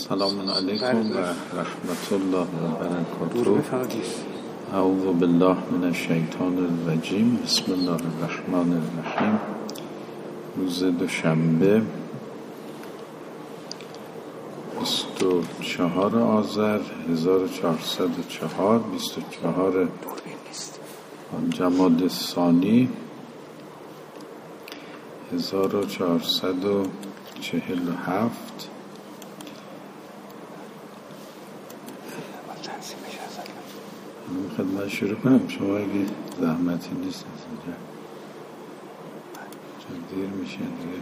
سلام علیکم و رحمت الله و برکاته. اعوذ بالله من الشیطان الرجیم. بسم الله الرحمن الرحیم. روز دوشنبه 24 آذر 1404 24 جمادی الثانی 1447. خدمت شروع کنم. شما اگه زحمتی نیست اینجا چون دیر میشه دیگه.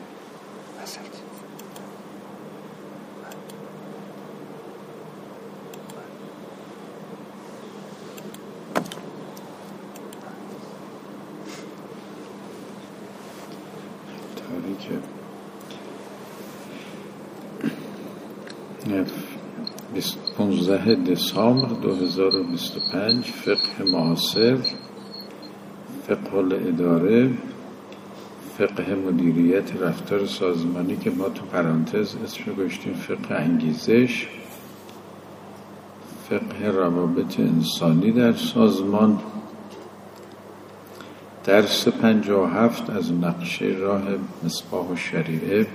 تاریکه 15 دسامبر 2025. فقه معاصر، فقه الاداره، فقه مدیریت رفتار سازمانی که ما تو پرانتز اسمش گذاشتیم فقه انگیزش، فقه روابط انسانی در سازمان. درس 57 از نقشه راه مصباح الشریعه.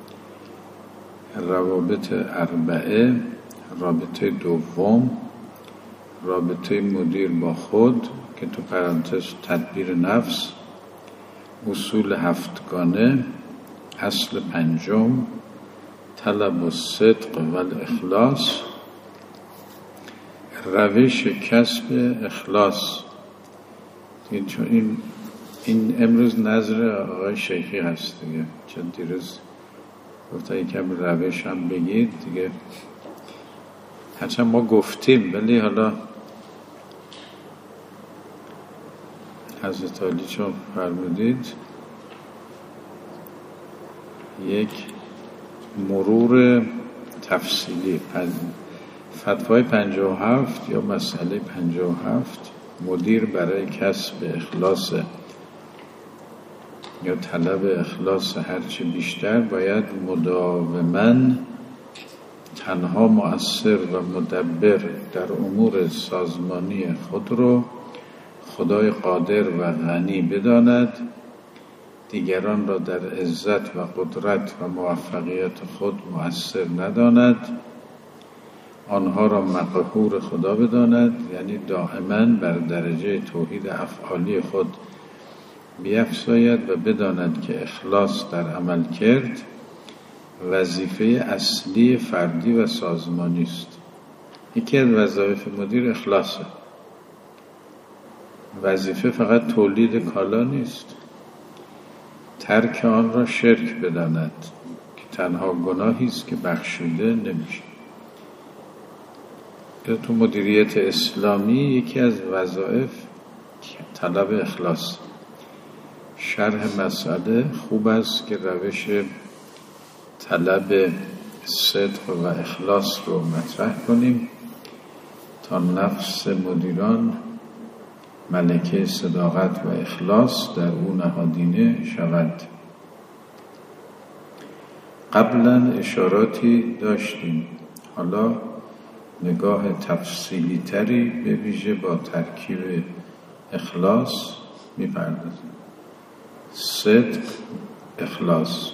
روابط اربعه. رابطه دوم، رابطه مدیر با خود که تو پرانتز تدبیر نفس. اصول هفتگانه. اصل پنجم، طلب الصدق و الاخلاص. روش کسب اخلاص. چون این امروز نظر آقای شیخی هست دیگه، چون دیروز گفتن یکم روش هم بگید دیگه. هرچند ما گفتیم ولی حالا حضرت علی چون فرمودید یک مرور تفصیلی فتوای 57 یا مسئله 57 مدیر برای کسب اخلاص یا طلب اخلاص هرچه بیشتر باید مداوماً تنها مؤثر و مدبر در امور سازمانی خود رو خدای قادر و غنی بداند، دیگران را در عزت و قدرت و موفقیت خود مؤثر نداند، آنها را مقهور خدا بداند، یعنی دائما بر درجه توحید افعالی خود بیفزاید و بداند که اخلاص در عمل کرد وظیفه اصلی فردی و سازمانی است. یکی از وظایف مدیر اخلاصه. وظیفه فقط تولید کالا نیست، ترک آن را شرک بداند که تنها گناهی است که بخشوده نمیشه. تو مدیریت اسلامی یکی از وظایف طلب اخلاص. شرح مسئله خوب است که روش طلب صدق و اخلاص رو مطرح کنیم تا نفس مدیران ملکه صداقت و اخلاص در او نهادینه شود. قبلا اشاراتی داشتیم، حالا نگاه تفصیلی تری به ویژه با ترکیب اخلاص می‌پردازیم. صدق، اخلاص.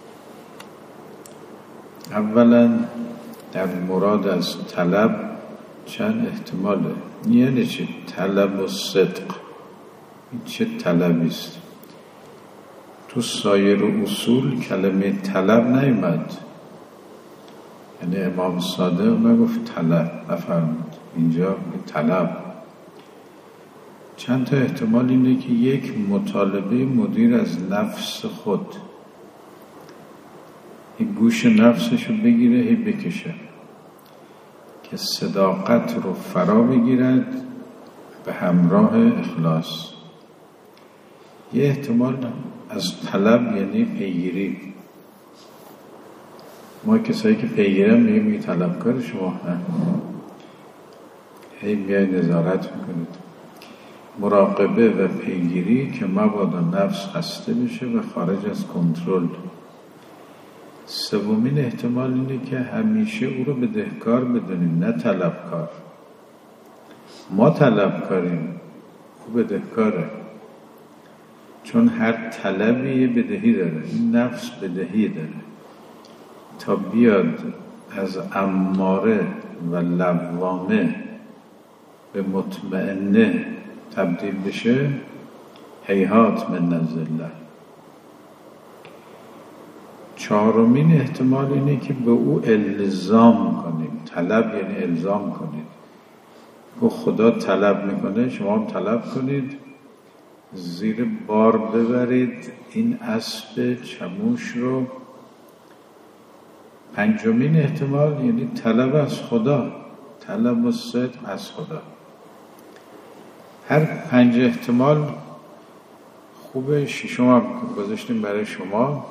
اولا در مراد از طلب چند احتماله. یعنی چه طلب و صدق؟ این چه طلبی است؟ تو سایر اصول کلمه طلب نیامد. یعنی امام صادق نگفت طلب، نفرمود، اینجا طلب. چند تا احتمال اینه که یک، مطالبه مدیر از نفس خود، این گوش نفسشو بگیره هی بکشه که صداقت رو فرا بگیرد به همراه اخلاص. یه احتمال از طلب یعنی پیگیری. ما کسایی که پیگیرم میگیم طلبکار شما هی بیاید نظارت میکنید. مراقبه و پیگیری که مبادا نفس خسته بشه و خارج از کنترل. سومین احتمال اینه که همیشه او رو بدهکار بدونیم، نه طلبکار. ما طلبکاریم، او بدهکاره، چون هر طلبی یه بدهی داره. این نفس بدهی داره، تا بیاد از اماره و لوامه به مطمئنه تبدیل بشه، هیهات من الذله. چهارمین احتمال اینه که به او الزام کنیم. طلب یعنی الزام کنید. او خدا طلب میکنه، شما هم طلب کنید، زیر بار ببرید این اسب چموش رو. پنجمین احتمال یعنی طلب از خدا، طلب و صدق از خدا. هر 5 احتمال خوبه. ششم هم گذاشتیم برای شما،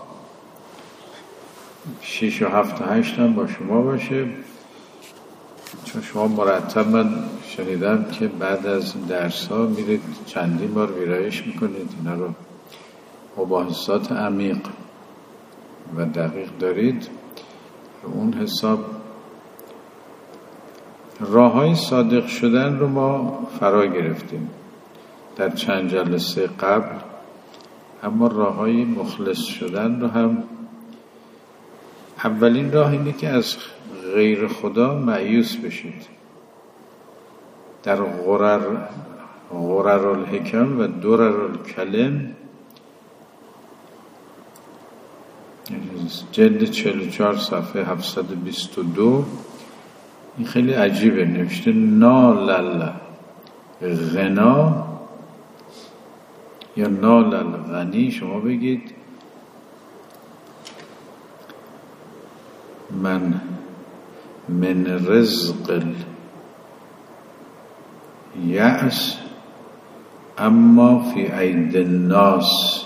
6 و 7 و 8 هم با شما باشه، چون شما مرتب من شنیدم که بعد از درس ها میرید چندین بار ویرایش میکنید، اینا رو مباحثات عمیق و دقیق دارید. اون حساب راه های صادق شدن رو ما فرا گرفتیم در چند جلسه قبل، اما راه های مخلص شدن رو هم. اولین راه اینه که از غیر خدا مایوس بشید. در غرر الحکم و درر الکلم جلد 44 صفحه 722 این خیلی عجیبه، نوشته نال الغنا یا نال الغنی. شما بگید من رزق الیأس اما فی اید الناس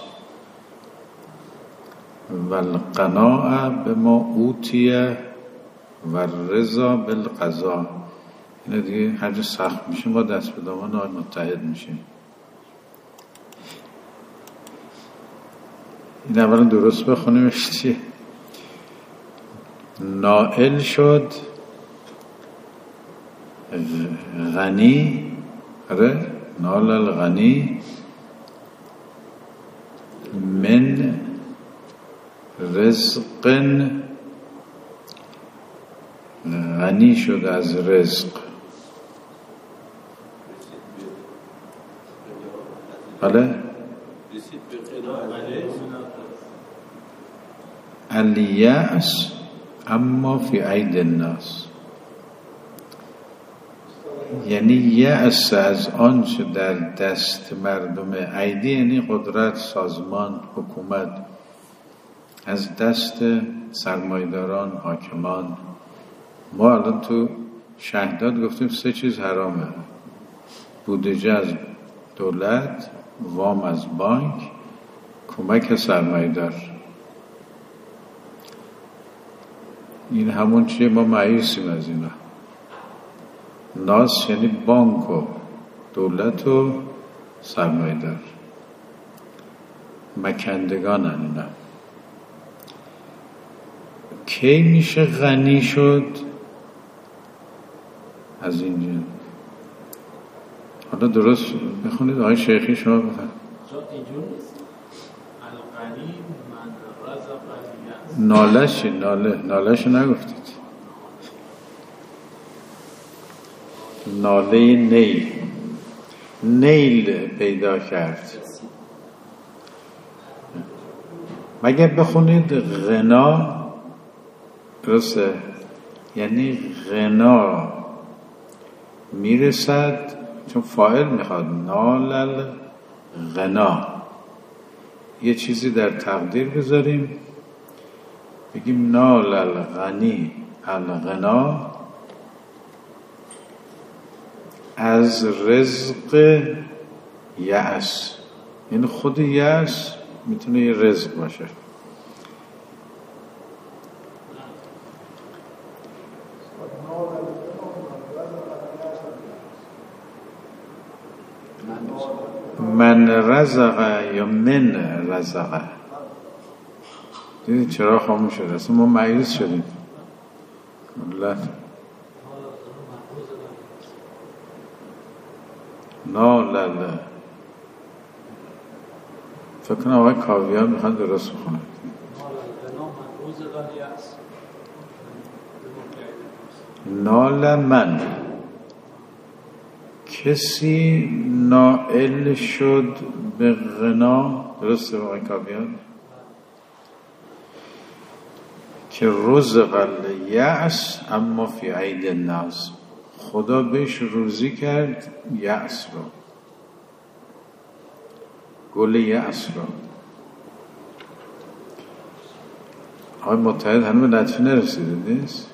والقناعه بما اوتی و رضا بالقضا. اینه دیگه هر جا سخت میشه ما دست به دامن آن متحد میشیم. این اولا درست بخونیمش چیه. نائل شد غنی، آره نال الغنی من رزق، غنی شد از رزق. بله الیأس اما فی اید الناس، یعنی یأس از آنچه در دست مردم، ایدی یعنی قدرت، سازمان، حکومت، از دست سرمایه‌داران، حاکمان. ما الان تو شهداد گفتیم 3 چیز حرامه: بودجه از دولت، وام از بانک، کمک سرمایه‌دار. این همون چیه، ما مایوسیم از اینا. ناس یعنی بانک و دولت و سرمایه‌دار، مکندگانن اینا. کی میشه غنی شد از اینجا؟ حالا درست بخونید آقای شیخی، شما بفرمایید. نالش نگفتید، ناله نیل پیدا کرد. مگر بخونید غنا، درسته، یعنی غنا میرسد، چون فاعل میخواد نال الغنا. یه چیزی در تقدیر بذاریم، بگیم نال الغنی الغنا از رزق یأس. یعنی خود یأس میتونه یه رزق باشه. من رزق یا من رزق، دیدید چرا خاموش شد؟ اصلا ما مایوس شدیم. نه فکر کنم آقای کاویان میخواد درست بخونه. نال من، کسی نائل شد به غنا، درسته آقای کاویان؟ که رزق الیأس اما فی عید الناس، خدا بهش روزی کرد یأس رو، گل یأس رو. آقای متحد هنوز به نتیجه نرسیده نیست؟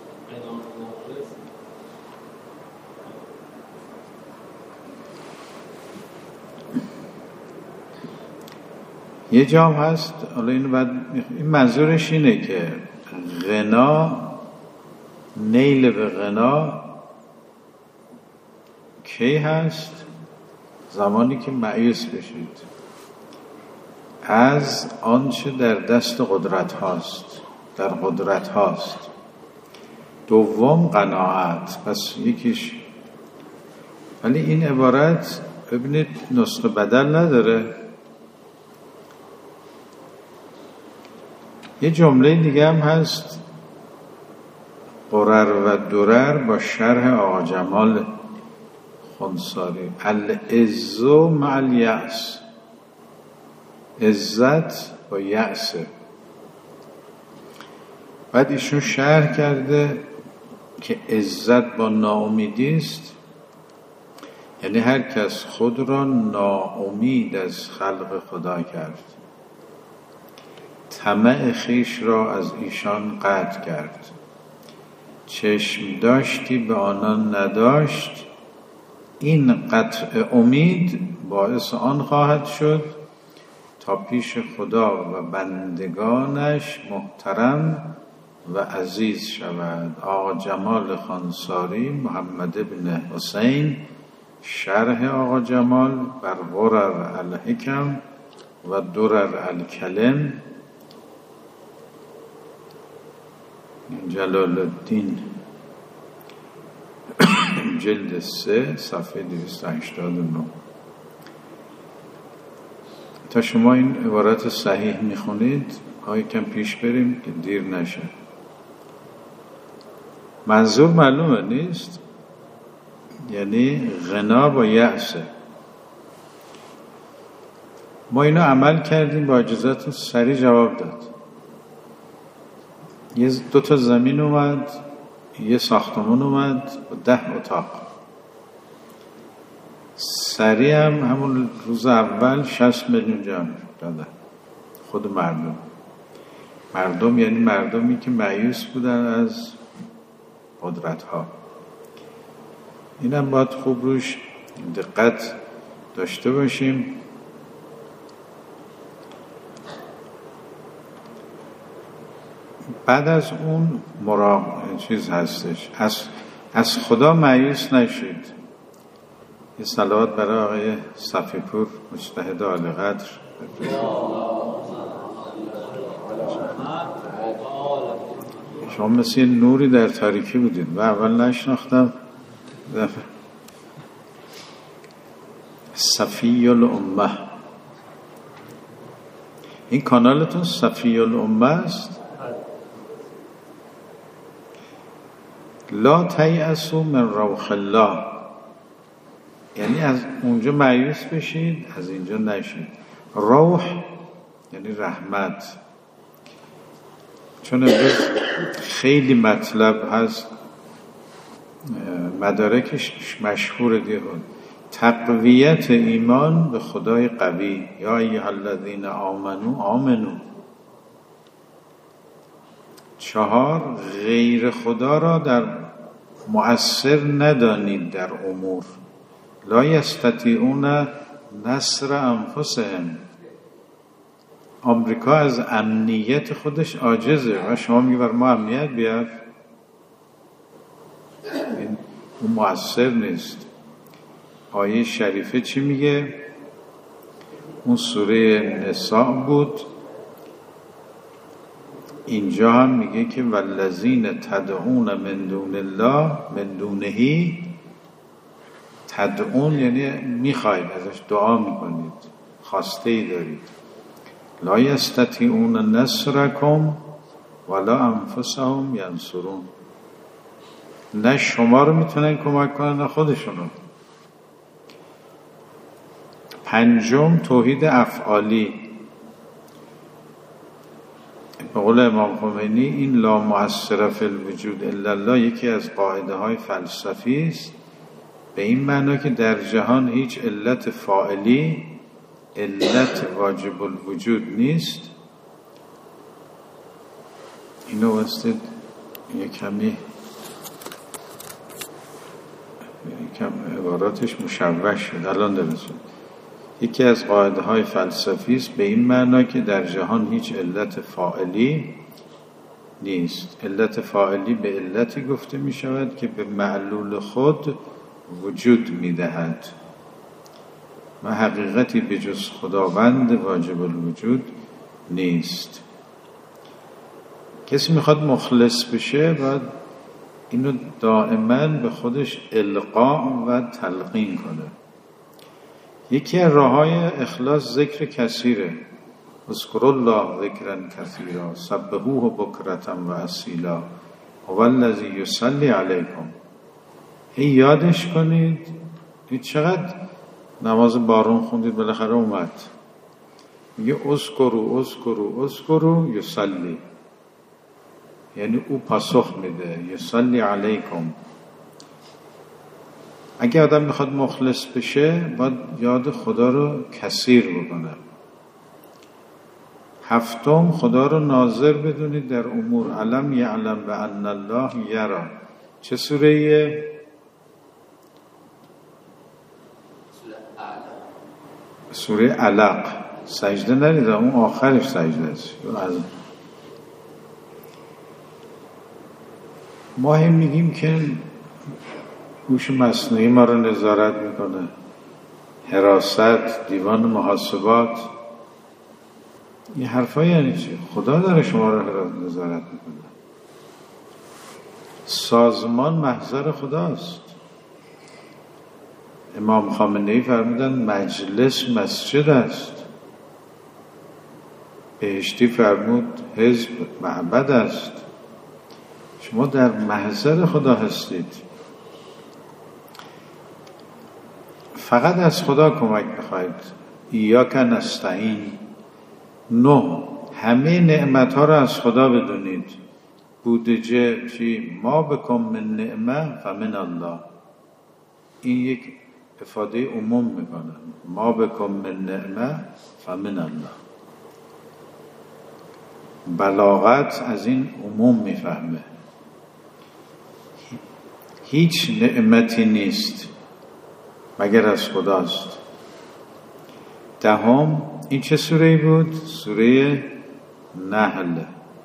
یه جام هست، حالا این منظورش اینه که غنا، نیل به غنا کی هست؟ زمانی که مایوس بشید از آنچه در دست قدرت هاست، در قدرت هاست. دوم قناعت، پس یکیش. ولی این عبارت ببینید نسخه بدل نداره. یه جمله دیگه هم هست، قرر و درر با شرح آقا جمال خنثاری، العزو مع الیأس، عزت با یأسه. بعد ایشون شرح کرده که عزت با ناامیدی است، یعنی هر کس خود را ناامید از خلق خدا کرد، طمع خویش را از ایشان قطع کرد، چشم داشتی به آنان نداشت، این قطع امید باعث آن خواهد شد تا پیش خدا و بندگانش محترم و عزیز شود. آقا جمال خنثاری، محمد بن حسین، شرح آقا جمال بر غرر الحکم و درر الکلم، جلال الدین، جلد 3 صفحه 289. تا شما این عبارت صحیح میخونید یکم پیش بریم که دیر نشه. منظور معلومه نیست؟ یعنی غنا با یأسه. ما اینو عمل کردیم، با اجازهتون سریع جواب داد. یه 2 زمین اومد، یه ساختمان اومد با 10 اتاق. سریع هم همون روز اول 60 میلیون جمع دادن. خود مردم یعنی مردمی که مایوس بودن از قدرت ها. اینم باید خوب روش دقت داشته باشیم. بعد از اون چیز هستش، از خدا مایوس نشید. یه صلوات برای آقای صفی‌پور مجتهد عالی قدر. شما مثل یه نوری در تاریکی بودید و اول نشناختم. صفی الامه، این کانالتون صفی الامه است. لا تیأسوا من روح الله، یعنی از اونجا مایوس بشید، از اینجا نشید. روح یعنی رحمت. چون امروز خیلی مطلب هست، مدارکش مشهور دیگه، تقویت ایمان به خدای قوی. یا ایها الذین آمنو. 4 غیر خدا را در مؤثر ندانید در امور. لا یستطیعون نصر انفسهم. آمریکا از امنیت خودش عاجزه و شما میگی بر ما امنیت بیار، اون مؤثر نیست. آیه شریفه چی میگه؟ اون سوره نساء بود. اینجا هم میگه که والذین تدعون من دون الله من دونهی، تدعون یعنی میخواید، ازش دعا میکنید، خواسته ای دارید. لا یستطیعون نصرکم ولا انفسهم ینصرون، نه شما رو میتونن کمک کنن نه خودشونو. پنجم توحید افعالی. به قول امام خمینی این لا مؤثر فی الوجود الا الله یکی از قاعده های فلسفی است، به این معنا که در جهان هیچ علت فاعلی علت واجب الوجود نیست. اینو وستید یکم عباراتش مشوش شد الان درست. یکی از قاعده های فلسفی است به این معنا که در جهان هیچ علت فاعلی نیست. علت فاعلی به علتی گفته می شود که به معلول خود وجود می دهد و حقیقتی به جز خداوند واجب الوجود نیست. کسی میخواد مخلص بشه باید اینو دائما به خودش القا و تلقین کنه. یکی از راه‌های اخلاص ذکر کثیره. اذکروا الله ذکرا کثیرا سبحوه بکرة و اصیلا هو الذی یصلی علیکم. یادش کنید. چقدر نماز بارون خوندید بالاخره اومد. میگه اذکروا یصلی، یعنی او پاسخ میده. یصلی علیکم. اگه آدم میخواد مخلص بشه باید یاد خدا رو کثیر بکنه. هفتم خدا رو ناظر بدونید در امور. علم یعلم بان الله یرا. چه سوره‌ایه؟ سوره علق. سجده نرید، اون آخرش سجده است. ما هم میگیم که هوش مصنوعی ما رو نظارت میکنه، حراست، دیوان محاسبات. این حرفا یعنی چی؟ خدا داره شما رو نظارت میکنه. سازمان محضر خداست. امام خامنه‌ای فرمودن مجلس مسجد است. بهشتی فرمود حزب معبد است. شما در محضر خدا هستید. فقط از خدا کمک بخواید. ایاک نستعین. 9 همه نعمت‌ها را از خدا بدونید. بودجه چی؟ ما بکن من نعمه فمن الله. این یک افاده عموم میکنه. ما بکن من نعمه فمن الله. بلاغت از این عموم میفهمه. هیچ نعمتی نیست مگر از خداست. 10 این چه سوره‌ای بود؟ سوره نحل.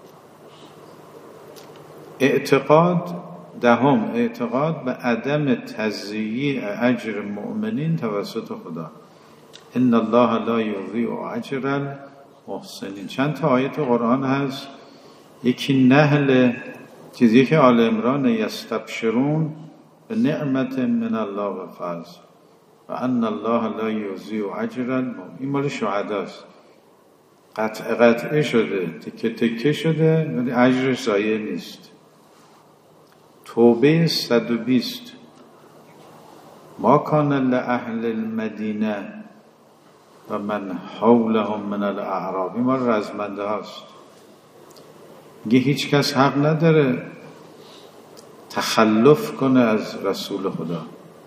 اعتقاد 10 اعتقاد به عدم تضییع اجر مؤمنین توسط خدا. ان الله لا یضیع اجر المحسنین. چند تا آیت قرآن هست. یکی نحل، چیزی که آل عمران یستبشرون به نعمت من الله و فضل و ان الله لا یضیع اجر المؤمنین. این مال شهداست. قطعه شده، تکه تکه شده، ولی اجرش ضایع نیست. توبه 120 ما کان لأهل المدینه و من حولهم من الاعراب. این مال رزمنده هاست. میگه هیچ کس حق نداره تخلف کنه از رسول خدا.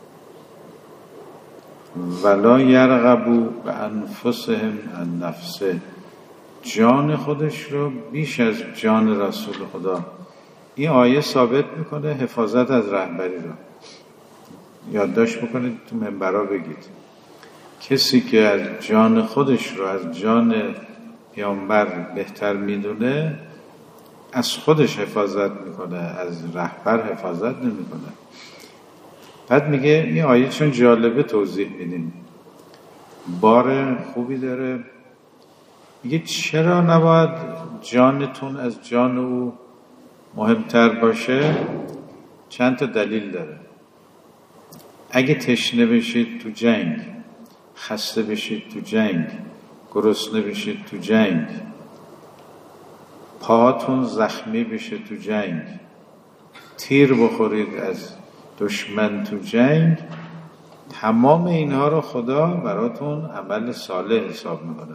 ولا یرغبوا بانفسهم عن نفسه. جان خودش رو بیش از جان رسول خدا. این آیه ثابت میکنه حفاظت از رهبری رو. یادداشت بکنید، تو منبرها بگید کسی که از جان خودش رو از جان پیامبر بهتر میدونه از خودش حفاظت میکنه، از رهبر حفاظت نمیکنه. بعد میگه این آیه چون جالبه توضیح میدیم، بار خوبی داره. میگه چرا نباید جانتون از جان او مهمتر باشه چند تا دلیل داره. اگه تشنه بشید تو جنگ، خسته بشید تو جنگ، گرسنه بشید تو جنگ، پاهاتون زخمی بشه تو جنگ، تیر بخورید از دشمن تو جنگ، تمام اینها رو خدا براتون عمل صالح حساب میکنه.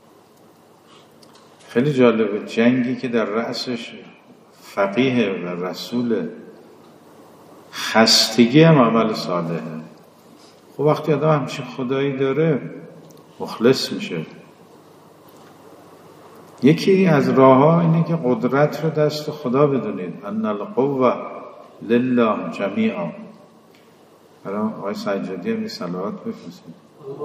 خیلی جالبه، جنگی که در رأسش فقیه و رسول، خستگی هم عمل صالحه. خب وقتی آدم همچین خدایی داره مخلص میشه. یکی از راه‌ها اینه که قدرت رو دست خدا بدونید. ان القوة لله جمیعا. برای آقای سجادی هم صلوات بفرستید.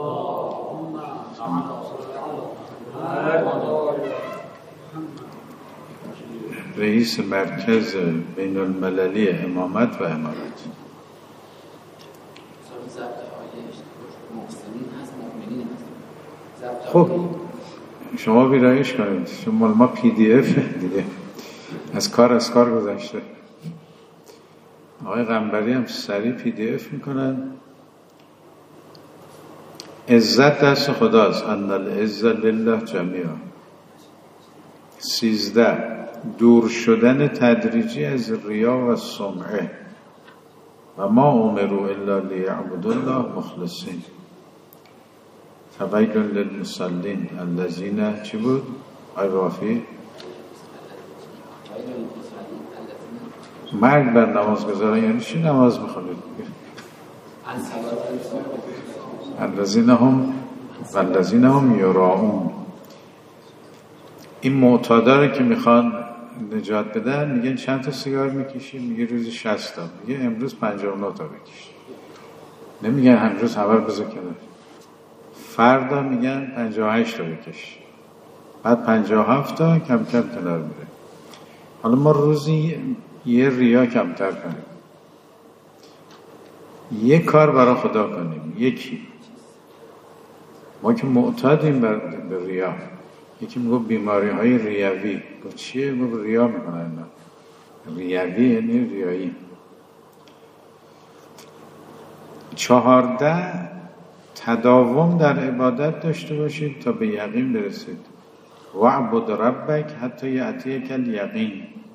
رئیس مرکز بین المللی امامت و امارت. خب شما ویرایش کنید. شما ما PDF دیگه از کار گذشته. آقای قنبری هم سریع PDF میکنن. عزت دست خداست. ان العزة لله جمیعا. 13 دور شدن تدریجی از ریا و سمعه. و ما امروا الا لیعبدوا الله مخلصین. فویل للمصلین الذین چی بود؟ آی رافی مرگ بر نمازگزاران. یعنی چی نماز میخونید؟ الذین هم یراؤون. این معتادا که میخوان نجات بدن میگن چند تا سیگار میکشی؟ میگه روزی 60 تا. میگه امروز 59 تا بکش. نمیگن امروز همه رو بذار کنار. فردا میگن 58 تا بکش. بعد 57 تا کم کم کنار میره. حالا ما روزی یه ریا کمتر کنیم، یه کار برای خدا کنیم. یکی ما که معتادیم به ریا. یکی میگه بیماری های ریوی. با چیه؟ با ریا میکنن. ریوی یعنی ریایی. 14 تداوم در عبادت داشته باشید تا به یقین برسید. وعبد ربک حتی یأتیک الیقین.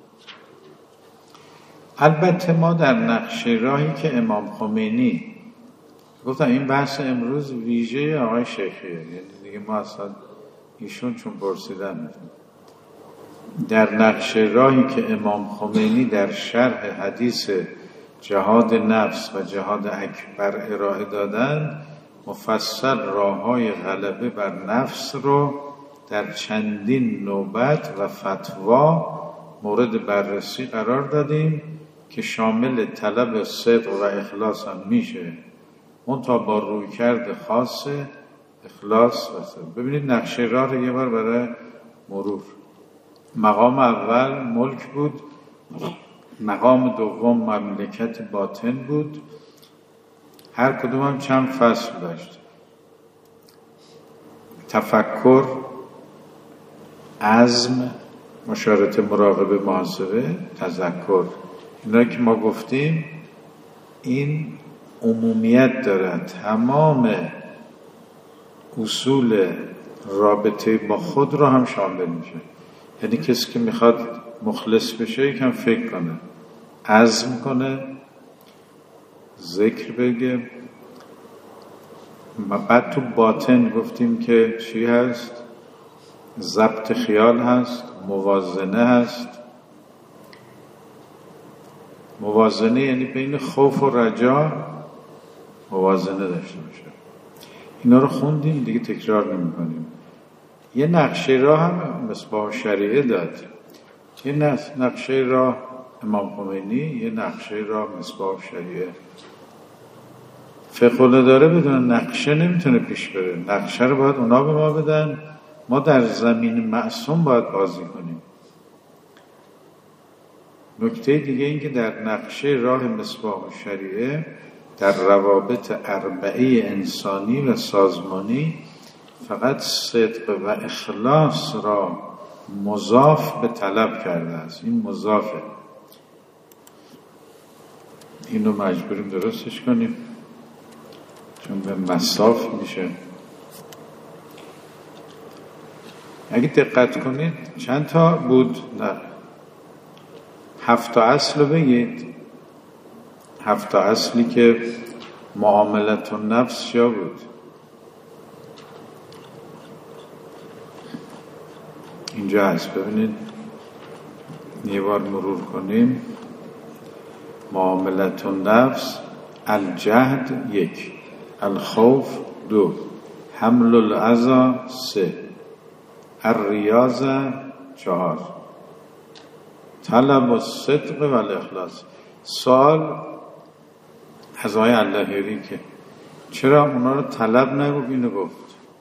البته ما در نقش راهی که امام خمینی گفتم، این بحث امروز ویژه آقای شیخیه، یعنی دیگه ما اصلا ایشون چون پرسیدن، در نقش راهی که امام خمینی در شرح حدیث جهاد نفس و جهاد اکبر ارائه دادن، مفصل راه‌های غلبه بر نفس رو در چندین نوبت و فتوا مورد بررسی قرار دادیم که شامل طلب صدق و اخلاص هم میشه، منتها با رویکرد خاص اخلاص و صدق. ببینید نقشه راه رو یه بار برای مرور. مقام اول ملک بود، مقام دوم مملکت باطن بود، هر کدوم هم چند فصل داشت. تفکر، عزم، مشارطه، مراقبه، محاسبه، تذکر. اینا که ما گفتیم این عمومیت داره، تمام اصول رابطه با خود رو هم شامل میشه. یعنی کسی که میخواد مخلص بشه یکم فکر کنه، عزم کنه، ذکر بگه. بعد تو باطن گفتیم که چی هست؟ ضبط خیال هست، موازنه هست. موازنه یعنی بین خوف و رجا موازنه داشته باشه. اینا رو خوندیم دیگه، تکرار نمی کنیم. یه نقشه راه هم مصباح شریعه داد. یه نقشه راه امام خمینی، یه نقشه راه مصباح شریعه. فقه داره بدون نقشه نمیتونه پیش بره. نقشه رو باید اونا به ما بدن، ما در زمین معصوم باید بازی کنیم. نکته دیگه این که در نقشه راه مصباح شریعه در روابط اربعه انسانی و سازمانی فقط صدق و اخلاص را مضاف به طلب کرده است. این مضافه، اینو مجبوریم درستش کنیم چون به مصاف میشه. اگه دقت کنید چند تا بود؟ نه 7 اصل رو بگید. 7 اصلی که معاملت النفس چیا بود؟ اینجا هست، ببینید یه بار مرور کنیم. معاملت النفس، الجهد 1، الخوف 2، حمل الاذی 3، الریاضه 4، طلب الصدق و الاخلاص. سوال از آقای اللهیری که چرا اونا رو طلب نگفت، اینو گفت.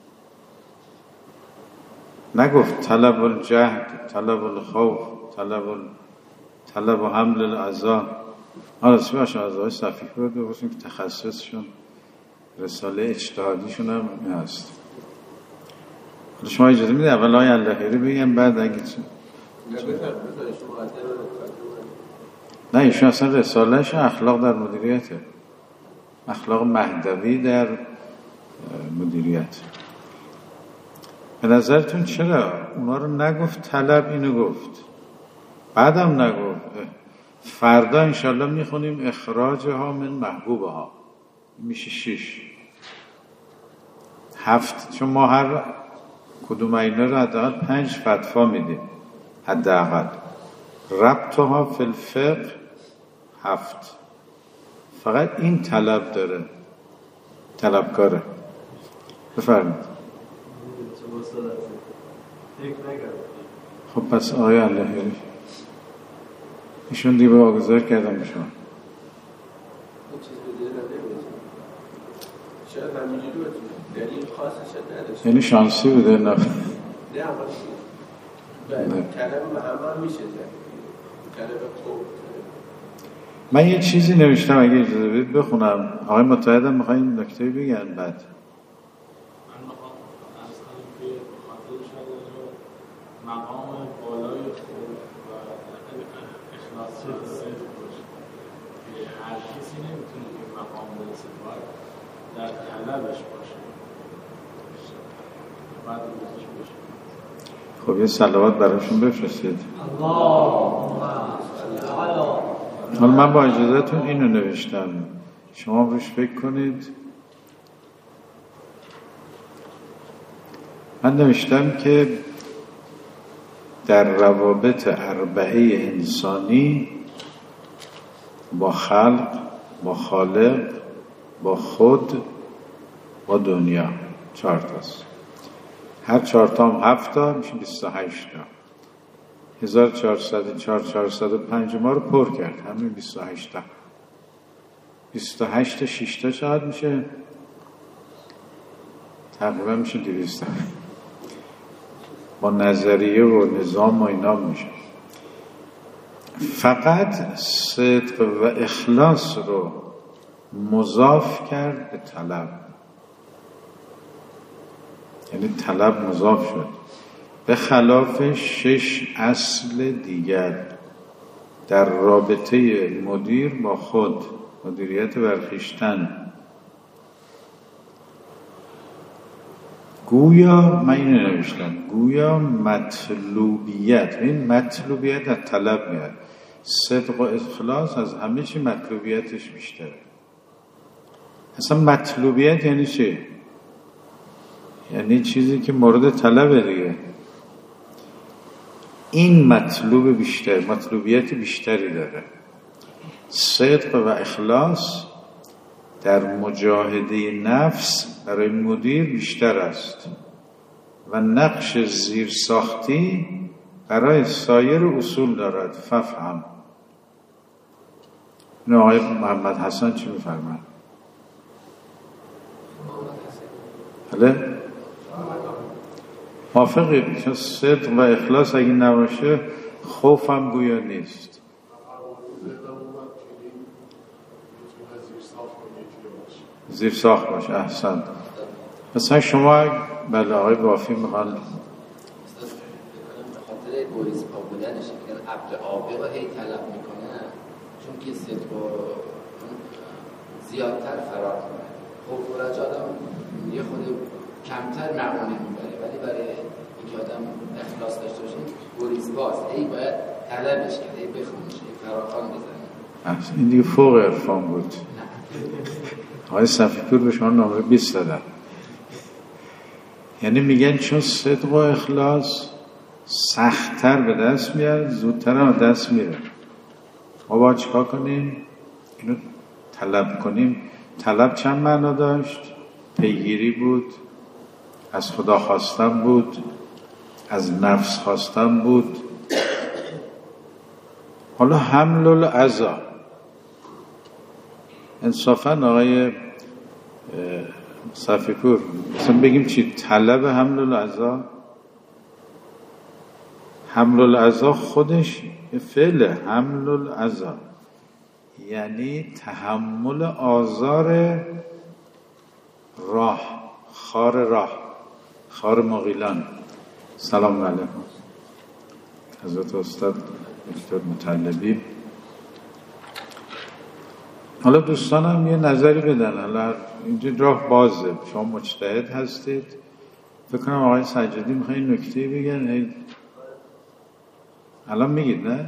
نگفت طلب الجهد، طلب الخوف، طلب و حمل الاذی. چی باشه از آقای صفیح رو بگوشیم که تخصصشون رساله اجتهادیشون هم هست. شما اجازه میده اول آقای اللهیری بگم بعد اگه نه ایشون اصلا رسالهش اخلاق در مدیریته، اخلاق مهدوی در مدیریت. به نظرتون چرا اونا رو نگفت طلب، اینو گفت؟ بعدم نگفت فردا انشالله میخونیم اخراجها من محبوبها، میشه 6 7، چون ما هر کدوم اینا رو حداقل 5 فتوا میدیم حداقل. ربطها فی الفقه 7، فقط این طلب داره، طلبکاره. بفرمید. خب پس آقای اللهیری ایشون دیگه واگذار کردم به شما. یعنی شانسی بوده؟ نه من یه چیزی نوشتم اگه اجازه بدید بخونم. آقای متحدم میخوایی این نکته بگن بعد. مقام بالای خود و اخلاص و صدق باشه که هر کسی نمیتونه که مقام برسه، باید در طلبش باشه، بعد روزش باشه. خب یه صلوات براشون بفرستید. حالا من با اجازهتون اینو نوشتم، شما روش فکر کنید. من نوشتم که در روابط 4 انسانی با خلق، با خالق، با خود، با دنیا 4 تاست. هر 4 تا هم 7 تا میشه 28 تا. 1405 ما رو پر کرد همین 28 تا. 28 تا 6 تا چقدر میشه؟ تقریبا میشه 200 تا. با نظریه و نظام و اینا میشه. فقط صدق و اخلاص رو مضاف کرد به طلب، یعنی طلب مضاف شد به خلاف 6 اصل دیگر در رابطه مدیر با خود، مدیریت برخیشتن. گویا من اینو نوشتم، گویا مطلوبیت، این مطلوبیت از طلب میاد. صدق و اخلاص از همه چی مطلوبیتش بیشتره. اصلا مطلوبیت یعنی چی؟ یعنی چیزی که مورد طلبه دیگه. این مطلوب بیشتر، مطلوبیت بیشتری داره. صدق و اخلاص در مجاهده نفس برای مدیر بیشتر است و نقش زیرساختی برای سایر اصول دارد. ففهم. این آقای محمد حسن چی می‌فرماید؟ بله؟ موافقید؟ چون صدق و اخلاص اگه نباشه خوفم گویا نیست. زیر ساخت باشه. احسن. مثلا شما بله آقای بافی میخوان حق عابق رو هی طلب میکنه، چون که صدق و زیادتر فرار کنه. خوف و رجا آدم یه خود کمتر معمولی میبره، ولی برای اینکه آدم اخلاص داشته باشه گریزباز هی باید طلبش کرد، هی بخونش، هی فراخوان بزنه. این دیگه فوق عرفان بود. آقای صفی‌پور به شما نمره 20 دادن. یعنی میگن چون صدق و اخلاص سخت‌تر به دست میاد، زودتر هم دست میره. ما باید چیکار کنیم؟ اینو طلب کنیم. طلب چند معنا داشت؟ پیگیری بود، از خدا خواستن بود، از نفس خواستن بود. حالا حمل العزا، انصافاً آقای صفی‌پور مثلا بگیم چی؟ طلب حمل العزا. حمل العزا خودش فعل حمل العزا یعنی تحمل آزار راه، خار مغیلان. سلام علیکم حضرت استاد دکتر مطلبی. حالا دوستانم یه نظری بدن. حالا اینجا راه بازه، شما مجتهد هستید. فکر کنم آقای سجادی میخواین نکته بگن. الان میگید نه؟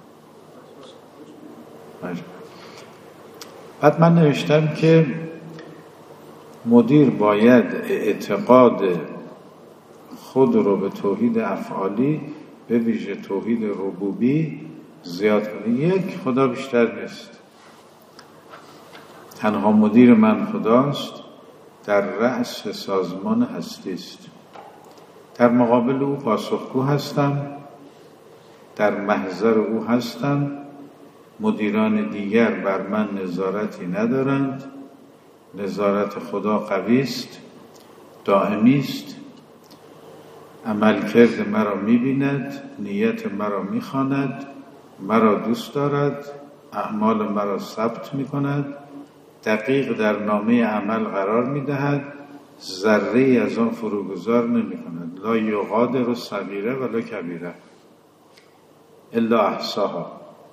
بعد من نوشتم که مدیر باید اعتقاد خود رو به توحید افعالی به ویژه توحید ربوبی زیاد کنه. یک خدا بیشتر نیست، تنها مدیر من خداست، در رأس سازمان هستی است. در مقابل او پاسخگو هستم، در محضر او هستم. مدیران دیگر بر من نظارتی ندارند. نظارت خدا قوی است، دائمی است. عملکرد مرا می‌بیند، نیت مرا می‌خواند، مرا دوست دارد، اعمال مرا ثبت می‌کند، دقیق در نامه عمل قرار می‌دهد، ذره‌ای از آن فروگذار نمی‌کند. لا یغادر صغیره ولا کبیره الا احصاها.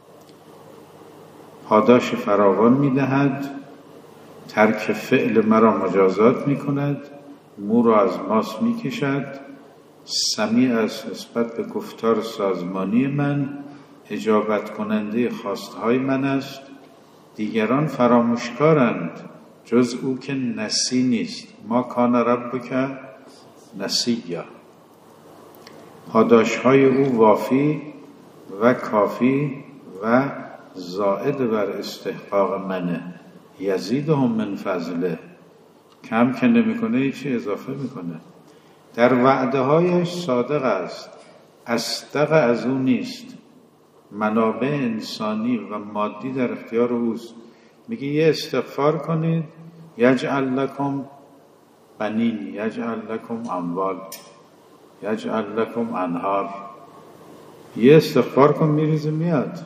پاداش فراوان می‌دهد، ترک فعل مرا مجازات می‌کند، مو را از ماس می‌کشد، سمیع است نسبت به گفتار سازمانی من، اجابت کننده خواستهای من است. دیگران فراموشکارند، جز او که نسی نیست. ما کان ربک نسیا. پاداشهای او وافی و کافی و زائد بر استحقاق منه. یزیدهم من فضله. کم که نمیکنه هیچی اضافه میکنه. در وعده هایش صادق است، اصدق از او نیست. منابع انسانی و مادی در اختیار اوست. میگه یه استغفار کنید، یجعل لکم بنین، یجعل لکم اموال، یجعل لکم انهار. یه استغفار کن میریزه میاد.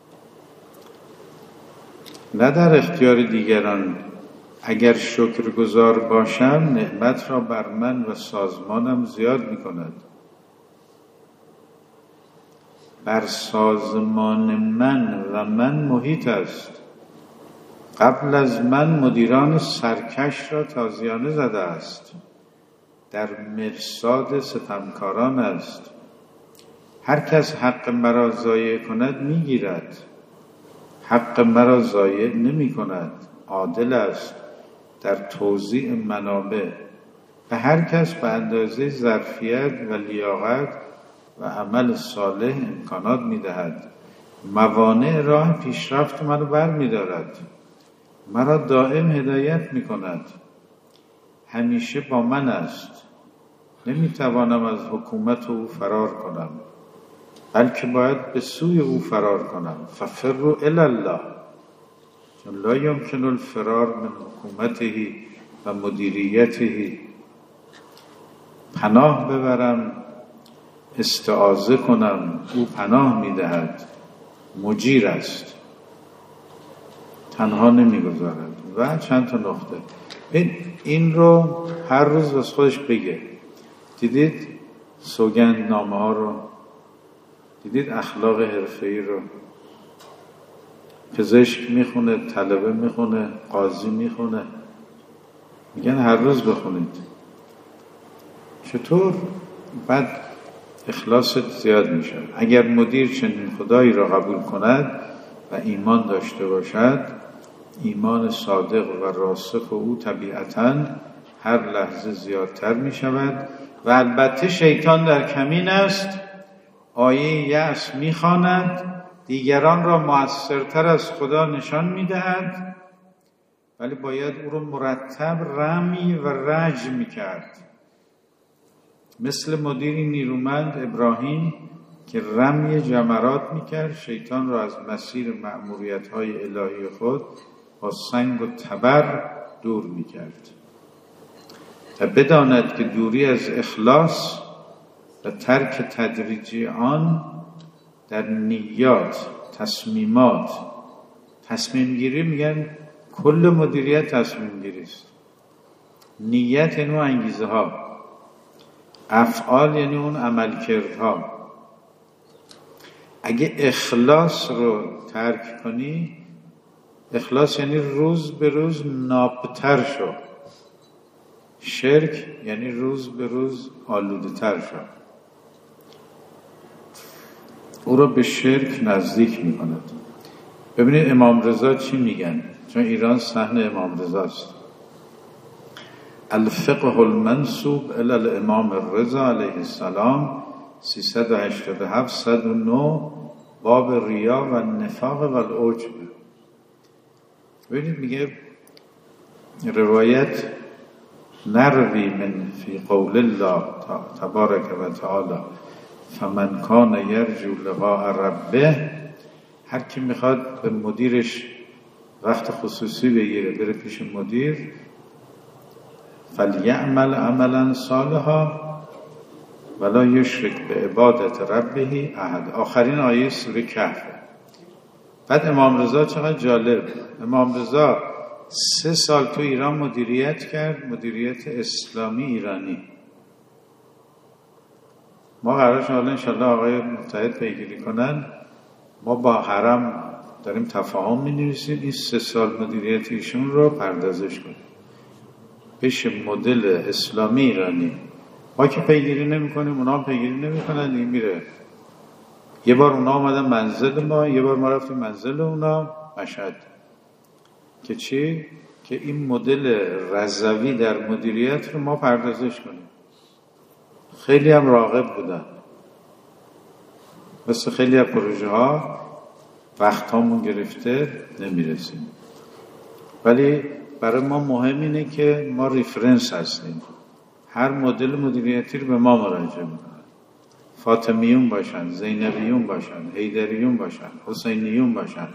نه در اختیار دیگران. اگر شکرگزار باشم نعمت را بر من و سازمانم زیاد میکند. بر سازمان من و من محیط است. قبل از من مدیران سرکش را تازیانه زده است. در مرصاد ستمکاران است. هر کس حق مرا ضایع کند میگیرد، حق مرا ضایع نمی کند. عادل است در توزیع منابع، به هر کس به اندازه ظرفیت و لیاقت و عمل صالح امکانات می دهد. موانع راه پیشرفت مرا بر می دارد، مرا دائم هدایت می کند. همیشه با من است. نمی توانم از حکومت او فرار کنم، بلکه باید به سوی او فرار کنم. ففروا الی الله، چون لا یمکن الفرار من حکومته و مدیریته. پناه ببرم، استعاذه کنم، او پناه می‌دهد، مجیر است، تنها نمی‌گذارد. و چند تا نقطه این رو هر روز واسه خودش بگه. دیدید سوگند نامه ها رو دیدید اخلاق حرفه‌ای رو؟ پزشک میخونه، طلبه میخونه، قاضی میخونه، میگن هر روز بخونید. چطور؟ بعد اخلاصت زیاد میشه. اگر مدیر چنین خدایی را قبول کند و ایمان داشته باشد، ایمان صادق و راسخ او طبیعتاً هر لحظه زیادتر میشود. و البته شیطان در کمین است، آیه یأس میخواند، دیگران را مؤثرتر از خدا نشان میدهد، ولی باید او را مرتب رمی و رجم میکرد. مثل مدیری نیرومند ابراهیم که رمی جمرات میکرد، شیطان را از مسیر مأموریت‌های الهی خود با سنگ و تبر دور میکرد. و بداند که دوری از اخلاص و ترک تدریجی آن در نیات، تصمیمات، تصمیم گیری، میگن کل مدیریت تصمیم گیری است. نیت یعنی اون انگیزه ها، افعال یعنی اون عملکردها. اگه اخلاص رو ترک کنی، اخلاص یعنی روز به روز نابتر شو، شرک یعنی روز به روز آلوده تر شو. او رو به شرک نزدیک می کند. ببینید امام رضا چی میگن، چون ایران صحن امام رضاست. الفقه المنسوب الی الامام الرضا علیه السلام 387 109 باب ریا و نفاق و العجب. ببینید میگه روایت نروی من فی قول الله تبارک و تعالی فمن کان یرجو لقاء ربه، هر کی میخواد به مدیرش وقت خصوصی بگیره، بره پیش مدیر، فلیعمل عملا صالحا ولا یشرک به عبادت ربه احد. آخرین آیه سوره کهف. بعد امام رضا چقدر جالب، امام رضا 3 سال تو ایران مدیریت کرد، مدیریت اسلامی ایرانی. ما قرار شد حالا انشالله آقای متحد پیگیری کنن، ما با حرم داریم تفاهم می‌نویسیم این 3 سال مدیریت ایشون رو پردازش کنیم بشه مدل اسلامی ایرانی. ما که پیگیری نمی‌کنیم، اونا هم پیگیری نمی‌کنن، این میره. یه بار اونا اومدن منزل ما، یه بار ما رفتیم منزل اونا مشهد. که چی؟ که این مدل رضوی در مدیریت رو ما پردازش کنیم. خیلی هم راغب بودن، مثل خیلی از پروژه ها وقت هامون گرفته نمیرسیم، ولی برای ما مهم اینه که ما ریفرنس هستیم. هر مدل مدیریتی رو به ما مراجعه میکنن، فاطمیون باشن، زینبیون باشن، حیدریون باشن، حسینیون باشن،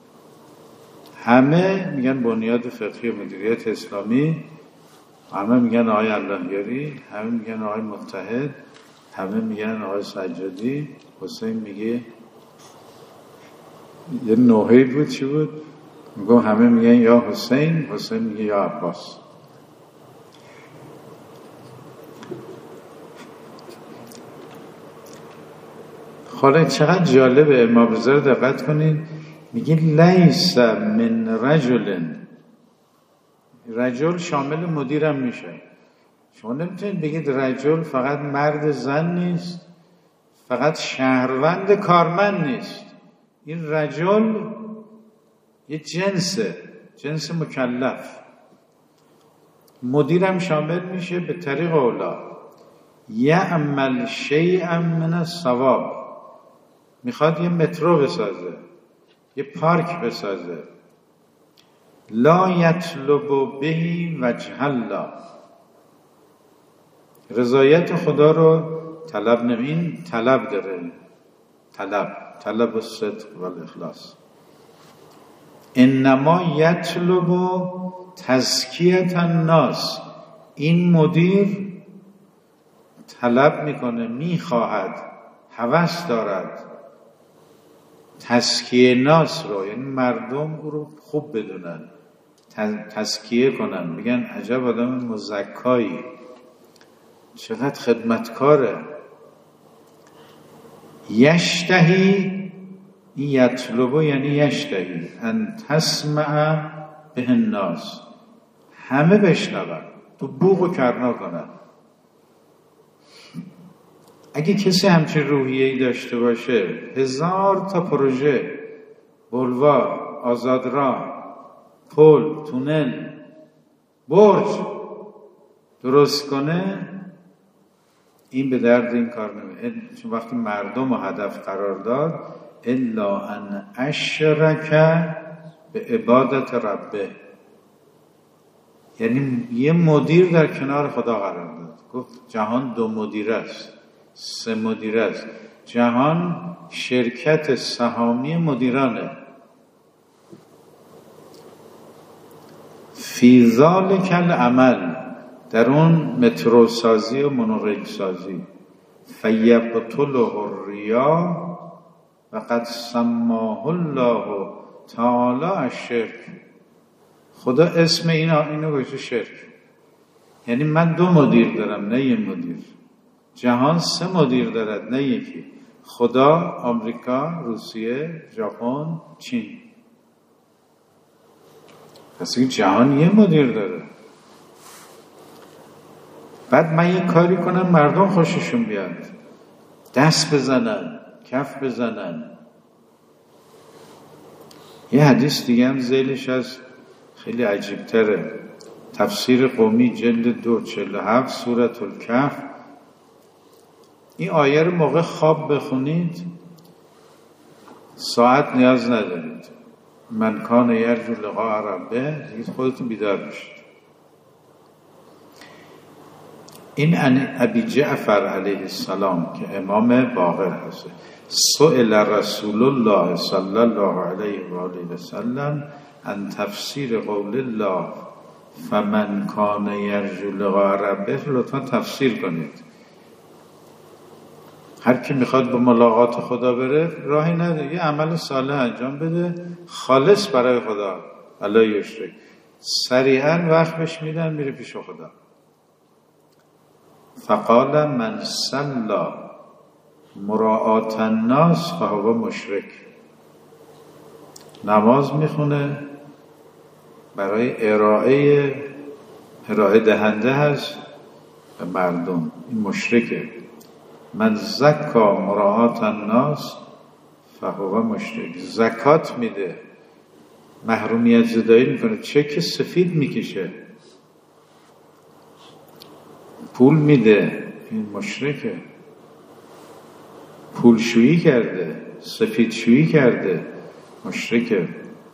همه میگن بنیاد فقهی مدیریت اسلامی، همه میگن آقای اللهیاری، همه میگن آقای متحد، همه میگن آقای سجادی. حسین میگه یه نوحی بود، چی بود؟ میگم همه میگن یا حسین، حسین میگه یا عباس. حالا چقدر جالبه، امام رضا رو دقت کنید، میگه لیس من رجل شامل مدیرم میشه. شما نمیتونید بگید رجل فقط مرد زن نیست، فقط شهروند کارمند نیست. این رجل یه جنس مکلف. مدیرم شامل میشه به طریق اولا یعمل شیئا من الثواب، میخواد یه مترو بسازه، یه پارک بسازه، لا یطلب به وجه الله، رضایت خدا رو طلب نمین، طلب داره، طلب الصدق و الاخلاص. انما یطلب تزکیة الناس، این مدیر طلب میکنه، میخواهد، هوس دارد تزکیه ناس رو، یعنی مردم او رو خوب بدونن، تزکیه کنن، میگن عجب آدم مزکایی، چقدر خدمتکاره. یشتهی یطلبو یعنی یشتهی ان تسمع به الناس، همه بشنون، تو بوق و کرنا کنن. اگه کسی همچین روحیه‌ای داشته باشه 1000 تا پروژه، بلوار، آزادراه، پل، تونل، برج درست کنه، این به درد این کار نمیاد. چون وقتی مردم رو هدف قرار داد الا ان اشرک به عبادت ربه، یعنی یه مدیر در کنار خدا قرار داد. گفت جهان 2 مدیر است، 3 مدیر است. جهان شرکت سهامی مدیرانه. فی ذالک العمل، در اون مترو سازی و مونوریل سازی، فیبطله الریا و قد سماه الله تعالی الشرک. خدا اسم اینو گذاشته شرک. یعنی من 2 مدیر دارم نه 1 مدیر. جهان 3 مدیر دارد نه 1. خدا، آمریکا، روسیه، ژاپن، چین. پس این جهان 1 مدیر داره. بعد من یه کاری کنم مردم خوششون بیاد، دست بزنن، کف بزنن. یه حدیث دیگه هم ذیلش از خیلی عجیب تره. تفسیر قومی جلد 2 47 سورة الکهف. این آیه رو موقع خواب بخونید ساعت نیاز ندارید. من کان یرجو لقاء ربه، دیگه خودتون بیدار بشید. این ابی جعفر علیه السلام که امام باقر هست، سئل رسول الله صلی الله علیه و آله و سلم عن تفسیر قول الله فمن کان یرجو لقاء ربه، لطفا تفسیر کنید. هر کی میخواد به ملاقات خدا بره راهی نداره، یه عمل صالح انجام بده خالص برای خدا، الا یشرک. سریعا وقت بهش میدن میره پیش خدا. فقال من صلى مراعاة الناس فهو مشرک. نماز میخونه برای ارائه دهنده هست به مردم، این مشرکه. من زکا مراعاة الناس فهو مشرک. زکات میده، محرومیت زدایی میکنه، چک سفید میکشه، پول میده، این مشرکه. پولشویی کرده، سفیدشویی کرده، مشرکه.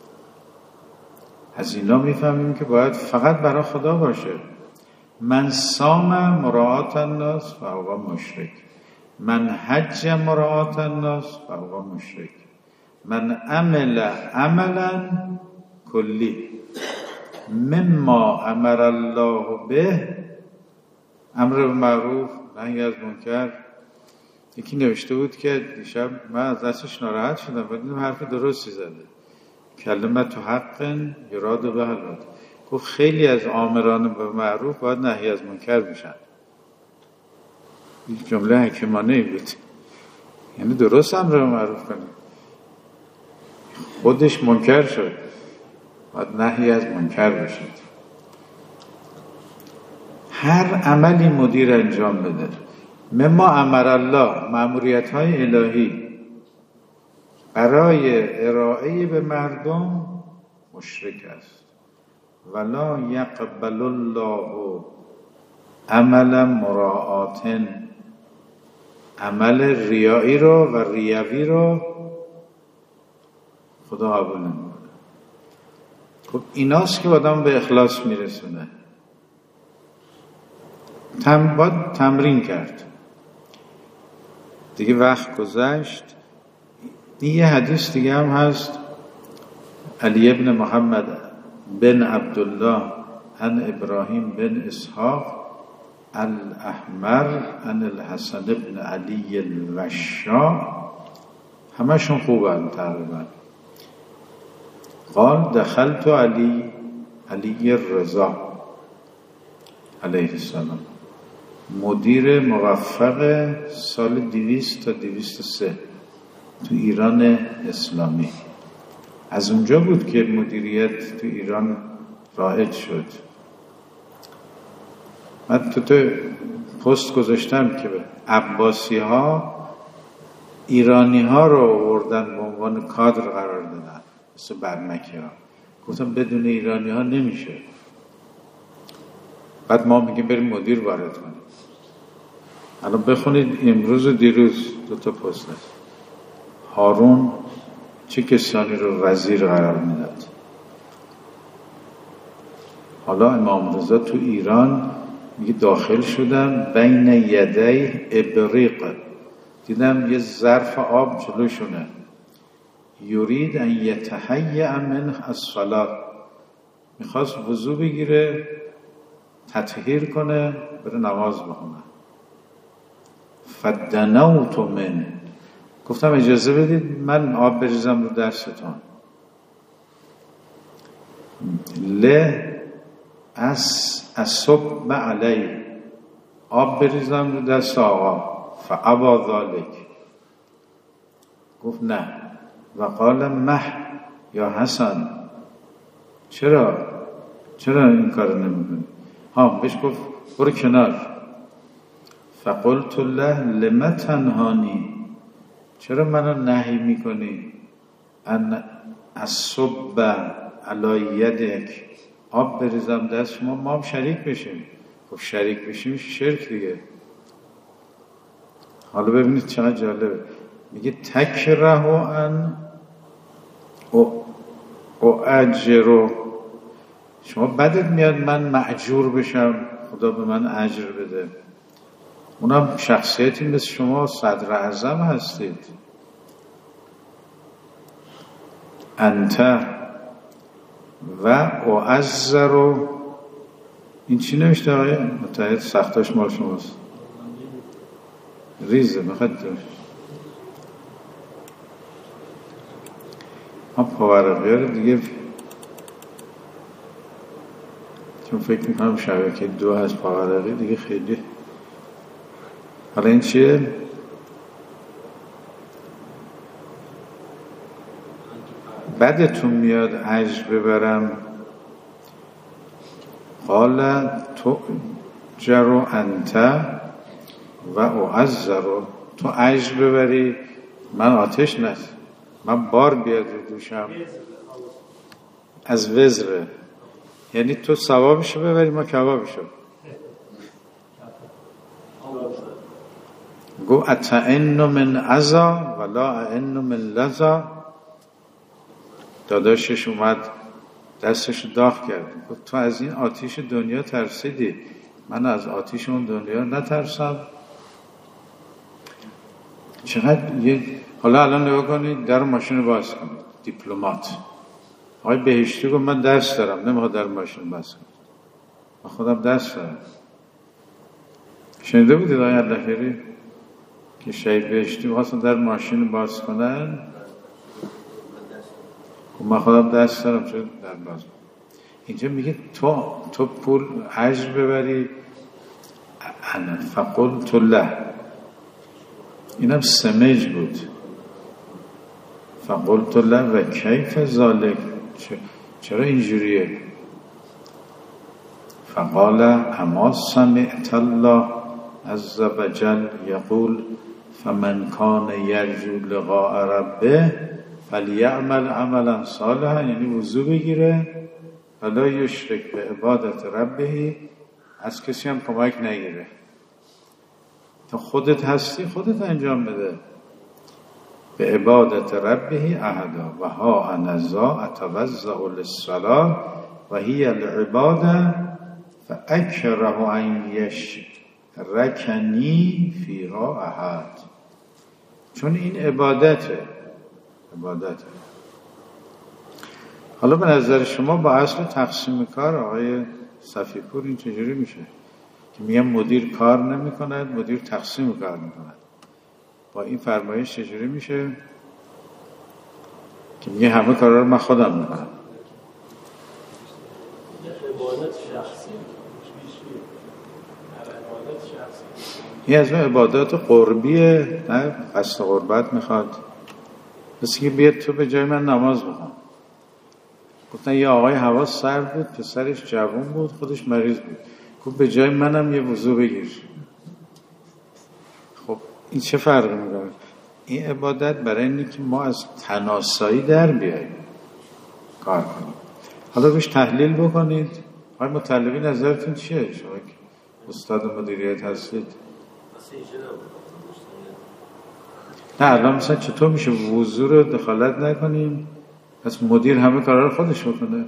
از اینا میفهمیم که باید فقط برای خدا باشه. من صام مراعاة الناس فهو مشرک، من حج مراعاة الناس فهو مشرک، من عمل عملا کلی مما امر الله به، امر به معروف نهی از منکر. یکی نوشته بود که دیشب من از دستش ناراحت شدم، دیدم حرف درستی زده. کلمت حق یراد به البته. گفت خیلی از آمران به معروف باید نهی از منکر بشن. این جمله حکیمانه بود، یعنی درست امر به معروف کنه، خودش منکر شد، باید نهی از منکر بشد. هر عملی مدیر انجام بده مما امر الله، مأموریت های الهی برای ارائه به مردم، مشرک است. ولا یقبل الله عمل مراعات، عمل ریایی رو و ریوی رو خدا قبول نمیکنه. خب ایناست که آدم به اخلاص میرسونه. باید تمرین کرد. دیگه وقت گذشت. یه حدیث دیگه هم هست، علی ابن محمد بن عبدالله عن ابراهیم بن اسحاق الاحمر عن الحسن بن علی الوشا، همشون خوبن تقریبا. قال دخلت علی الرضا علیه السلام، مدیر موفق سال 200 تا 203 تو ایران اسلامی. از اونجا بود که مدیریت تو ایران رایج شد. من تو پست گذاشتم که عباسی ها ایرانی ها رو آوردن به عنوان کادر قرار دادن، مثل برمکی ها. گفتم بدون ایرانی ها نمیشه. بعد ما میگیم بریم مدیر وارد کنیم. الان بخونید امروز و دیروز 2 پست هست. هارون چه کسانی رو وزیر قرار میداد. حالا امام رضا تو ایران میگه داخل شدم بین یدی ابریق، دیدم یه ظرف آب جلوشونه، یرید ان یتهیأ منه الصلاة، میخواست وضو بگیره تطهیر کنه بره نماز بخونه. فدنوت من، گفتم اجازه بدید من آب بریزم رو دستتون. اصب علی، آب بریزم رو دست آقا. فابا ذالک، گفت نه. و قال مه یا حسن، چرا این کار نمیکنی؟ بهش گفت برو کنار. فقلت له لم تنهانی، چرا منو نهی میکنی؟ ان اصب علی یدک، آب بریزم دست شما، ما هم شریک بشیم. گفت شریک بشیم شرک دیگه. حالا ببینید چقدر جالبه. میگه تکره ان او اجر، شما بدت میاد من مأجور بشم خدا به من اجر بده. اونم شخصیتی مثل شما صدر اعظم هستید. انت و اعذر، این چی نوشته آقای متحد؟ سختاش مال شماست، ریزه بخواد داشت. پاورقی ها رو دیگه، چون فکر میکنم شبکه 2 از پاورقی دیگه خیلی. حالا این چیه؟ بدتون میاد اجر ببرم. قال تو جرو انت و اعذر، تو اجر ببری من آتش نست، من بار بیاد رو دوشم از وزره، یعنی تو ثوابشو ببری ما کبابشو. گو اتعن من عزا ولا اعن من لزا. داداشش اومد دستشو داغ کرد، گفت تو از این آتیش دنیا ترسیدی، من از آتیش اون دنیا نترسم. چقدر حالا الان نگاه کنید، در ماشین رو باز کنید. دیپلمات آقای بهشتی گفت من درس دارم، نمیخواد در ماشین باز کنید، من خودم درس دارم. شنیده بودید آقای علفیری که شهید بهشتی میخواستن در ماشین باز کنن؟ من خودم درس دارم چرا در باز کنم؟ اینجا میگه تو پول اجر ببری. انا فقلت له، اینم سمج بود. فقلت له و کیف ذالک، چرا اینجوریه؟ فقال اما سمعت الله عز وجل یقول فمن کان یرجو لقاء ربه فلیعمل عملا صالحا، یعنی وضو بگیره فلا یشرک به عبادت ربه، از کسی هم کمک نگیره. تو خودت هستی خودت انجام بده. به عبادت ربه احدا و ها انذا اتوضأ للصلاة و هی العباده فاکره ان یشرکنی فیها احد. چون این عبادته. حالا به نظر شما با اصل تقسیم کار آقای صفیپور این چجوری میشه که میگم مدیر کار نمی کند، مدیر تقسیم کار می کند؟ با این فرمایش چجوری میشه که میگه همه کارا رو من خودم میکنم؟ عبادت شخصی، عبادت شخصی این از اون عبادات قربیه، نه قصد قربت میخواد. مثل که بیاد تو به جای من نماز بخون. گفتن یه آقای هوا سرد بود، پسرش جوان بود، خودش مریض بود، گفت به جای منم یه وضو بگیر. خب این چه فرقی میکنه؟ این عبادت برای اینه که ما از تناسایی در بیاییم کار کنیم. حالا روش تحلیل بکنید. آقای مطلبی نظرتون چیه؟ شما که استاد مدیریت هستید. نه الان مثلا چطور میشه وضو رو دخالت نکنیم پس مدیر همه کارا رو خودش بکنه؟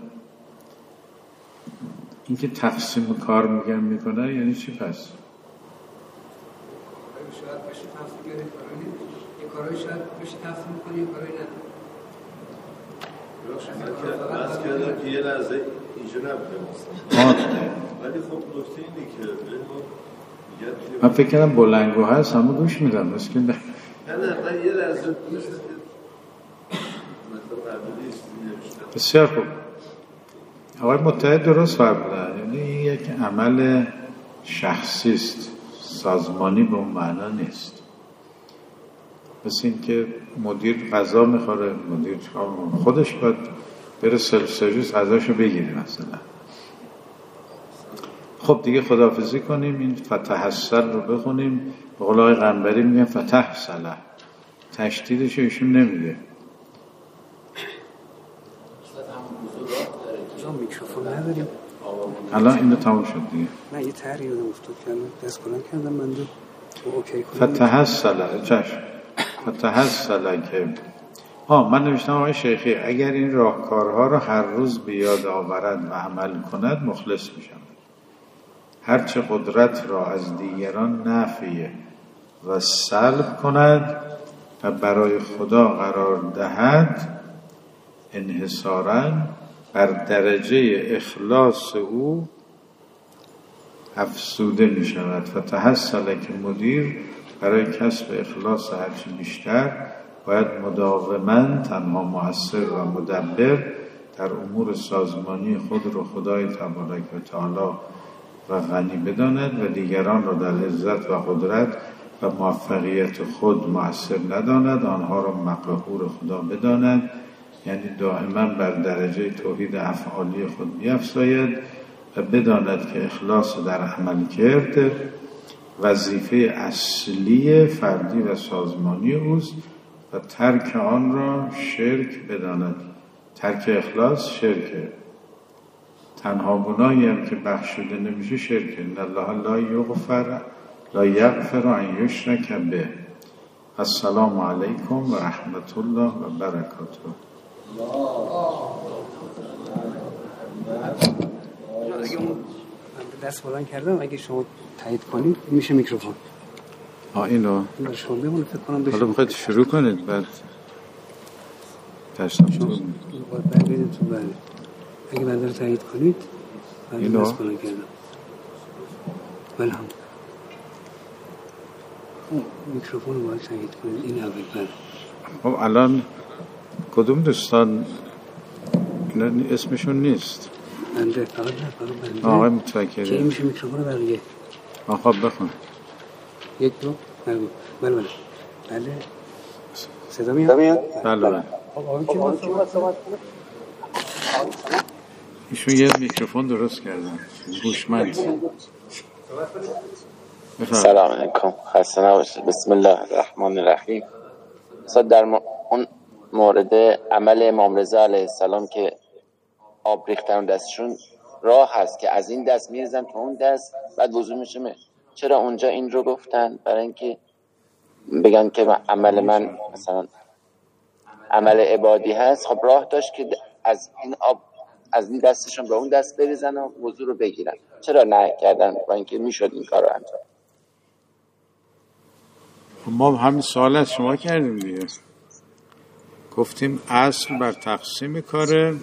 این که تقسیم کار میکنه یعنی چی پس؟ شاید بشه تقسیم کنید یه کارایی شاید بشه تقسیم کنید یه کارایی نه. بس کردم که یه لحظه اینجا نبوده ولی خب نکته اینه که من فکر کنم بلنگو هست همه گوش میدم نه من یه لحظه بسیار خوب. آقای متحد درست فرمودن، یعنی این یک عمل شخصی است، سازمانی به اون معنا نیست. مثل این که مدیر غذا میخوره، مدیر خودش باید بره سلف سرویس غذاشو بگیره مثلا. خب دیگه خداحافظی کنیم. این فتح السل رو بخونیم. به قول آقای قنبری میگن فتح السل، تشدیدش ایشون نمیگه. میکروفون نداریم الان اینو تموم شد دیگه. نه یه طرحی رو افتاد کردم دست کنم کردم من دو اوکی کنم. فتح السل چشم. فتح السل که من نوشتم آقای شیخی اگر این راهکارها رو هر روز به یاد آورد و عمل کند مخلص میشم. هرچه قدرت را از دیگران نفی و سلب کند و برای خدا قرار دهد انحصاراً بر درجه اخلاص او افزوده می شود. فتحصل که مدیر برای کسب اخلاص هرچی بیشتر باید مداوماً تنها مؤثر و مدبر در امور سازمانی خود را خدای تبارک و تعالی و غنی بداند و دیگران را در عزت و قدرت و موفقیت خود مؤثر نداند، آنها را مقهور خدا بداند، یعنی دائما بر درجه توحید افعالی خود بیفزاید و بداند که اخلاص در عمل کرد وظیفه اصلی فردی و سازمانی اوست و ترک آن را شرک بداند. ترک اخلاص شرکه. تنها گناهی هم که بخشوده نمیشه شرکه. ان الله لا یغفر ان یشرک به. السلام علیکم و رحمت الله و برکاته. دست بلند کردم اگه شما تایید کنید میشه میکروفون. اینو شما بمونه فکر کنم بشه. حالا میخواید شروع کنید بعد تشتم تو بعد برید تو بعد اگه من رو تایید کنید اینو دست بلند کردم بله هم میکروفون رو باید تایید کنید. این اول بعد خب الان کدوم دوستان اینا اسمشون نیست؟ بنده فقط بنده آقای متفکری که این میشه میکروفون رو بقیه خب بخون. یک دو بله بله بله صدا میاد؟ بله ایشون یه میکروفون درست کردن هوشمند. سلام علیکم خسته نباشید. بسم الله الرحمن الرحیم. در اون مورد عمل امام رضا علیه السلام که آب ریختن دستشون راه هست که از این دست میریزن تو اون دست بعد وضو میشه. چرا اونجا این رو گفتن؟ برای اینکه بگن که عمل من مثلا عمل عبادی هست. خب راه داشت که از این آب از این دستشون به اون دست بریزن و وضو رو بگیرن. چرا نه کردن با اینکه میشد این کار رو انجام؟ ما همین سوال از شما کردیم دیگه. گفتیم اصل بر تقسیم کاره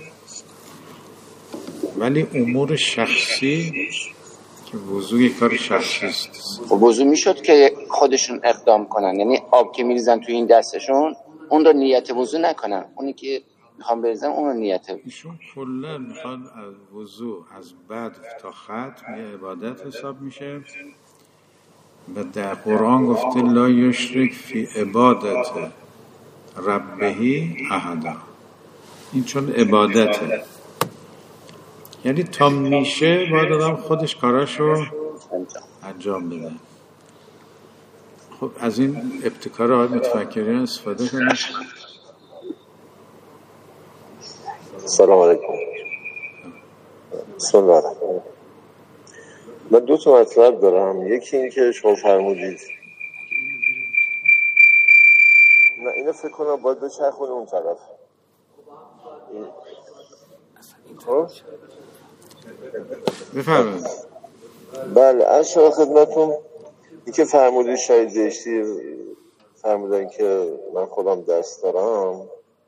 ولی امور شخصی که وضو یک کار شخصی است. وضو میشد که خودشون اقدام کنن، یعنی آب که میریزن توی این دستشون اون رو نیت وضو نکنن، اونی که میخوام بریزن اون رو نیت. ایشون کلا میخواد از وضو از بعد تا ختم یه عبادت حساب میشه و در قرآن گفته لا یشرک فی عبادت ربهی احدا. این چون عبادته، یعنی تا میشه باید آدم خودش کاراشو انجام بده. خب از این ابتکار آقای متفکرین استفاده کنید. سلام علیکم. بسم الله. من 2 تا مطلب دارم. یکی این که شما فرمودید نه اینو فکر کنم باید بچرخونه اون طرف. بفرمایید. بله از شما خدمتون این که فرمودید شاید دشتی فرمودن که من خودم دست دارم.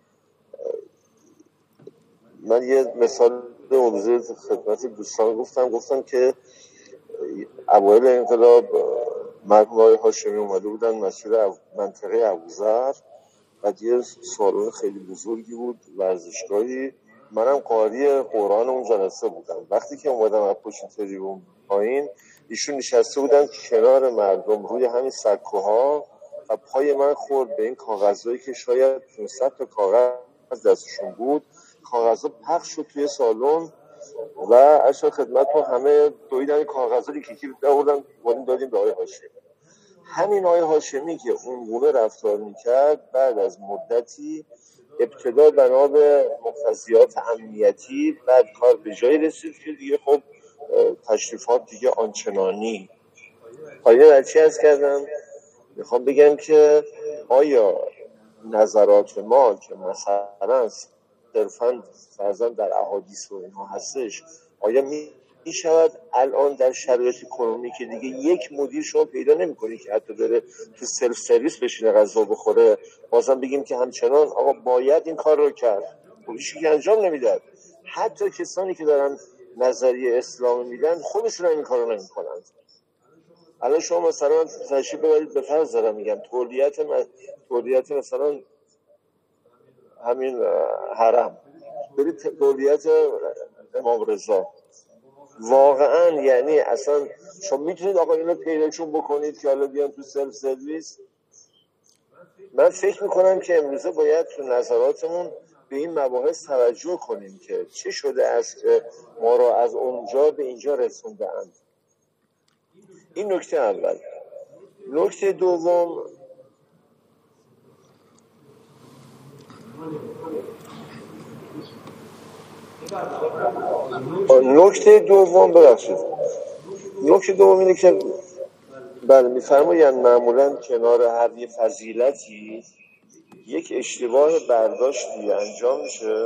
من یه مثال موضوع خدمت دوستان گفتم که اوایل انقلاب مرحوم آقای هاشمی اومده بودن مسئول منطقه ابوذر، بعد یه سالن خیلی بزرگی بود ورزشگاهی، منم قاری قرآن اون جلسه بودم. وقتی که اومدم از پشت تریبون پایین، ایشون نشسته بودن کنار مردم روی همین سکوها و پای من خورد به این کاغذهایی که شاید 500 تا کاغذ دستشون بود. کاغذها پخش شد توی سالن و اشار خدمت رو همه دویدن کاغذها که بردن دادیم به آقای هاشمی. همین آقای هاشمی که اون گونه رفتار میکرد بعد از مدتی ابتدا بنا به مقتضیات امنیتی بعد کار به جایی رسید که دیگه خب تشریفات دیگه آنچنانی پایین رچی از کردم. میخوام بگم که آیا نظرات ما که مثلا صرفاً فرضاً در احادیث و اینها هستش، آیا می شود الان در شرایط کنونی که دیگه یک مدیر شما پیدا نمی کنی که حتی داره تو سلف سرویس بشینه غذا بخوره بازم بگیم که همچنان آقا باید این کار رو کرد؟ خب هیچی که انجام نمیدن. حتی کسانی که دارن نظریه اسلام میدن خودشون این کار رو نمی کنند. الان شما مثلا تشریف ببرید به فرض دارم میگم تولیت مثلا همین حرم، برید تولیت امام رضا، واقعا یعنی اصلا شما میتونید آقا اینو پیداشون بکنید که حالا بیان تو سلف سرویس؟ من فکر میکنم که امروزه باید تو نظراتمون به این مباحث توجه کنیم که چه شده است که ما را از اونجا به اینجا رسونده‌اند. این نکته اول. نکته دوم، نکته دوم اینه که بله میفرمایند معمولا کنار هر یه فضیلتی یک اشتباه برداشتی انجام میشه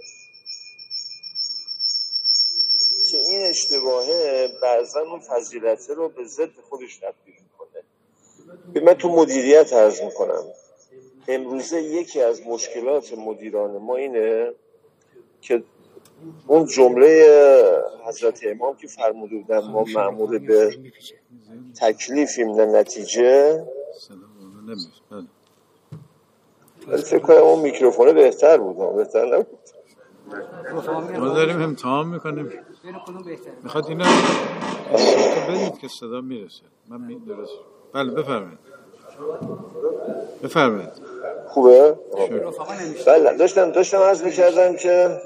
که این اشتباهه بعضا اون فضیلته رو به ضد خودش تبدیل میکنه. من تو مدیریت عرض میکنم امروزه یکی از مشکلات مدیران ما اینه که اون جمله حضرت امام که فرموده بودن ما مأمور به تکلیفیم نه نتیجه، ولی فکر کنم اون میکروفونه بهتر بود. بهتر نبود. ما داریم امتحان میکنیم میخواد اینا بدید که صدا میرسه. من درست. بله بفرمایید. خوبه؟ بله داشتم عرض میکردم که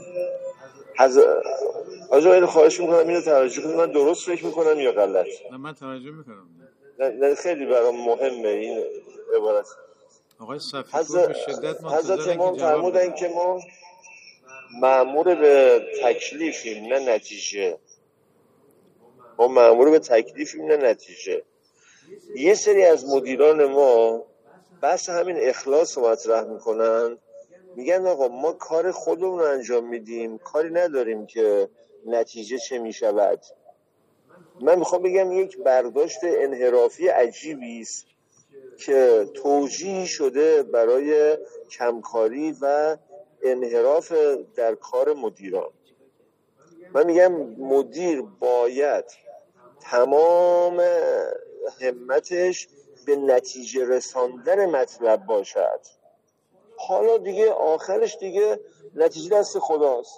آجا خواهش میکنم اینو توجه کنید. من درست فکر میکنم یا غلط؟ نه من توجه میکنم. نه خیلی برام مهمه این عبارت. آقای صفی‌پور به شدت حضرت امام فرمودن که ما مأمور به تکلیفیم نه نتیجه. یه سری از مدیران ما بحث همین اخلاص رو مطرح میکنن، میگن آقا ما کار خودمون رو انجام میدیم، کاری نداریم که نتیجه چه میشود. من میخوام بگم یک برداشت انحرافی عجیبی است که توجیه شده برای کمکاری و انحراف در کار مدیران. من میگم مدیر باید تمام همتش به نتیجه رساندن مطلب باشد. حالا دیگه آخرش دیگه نتیجه دست خداست.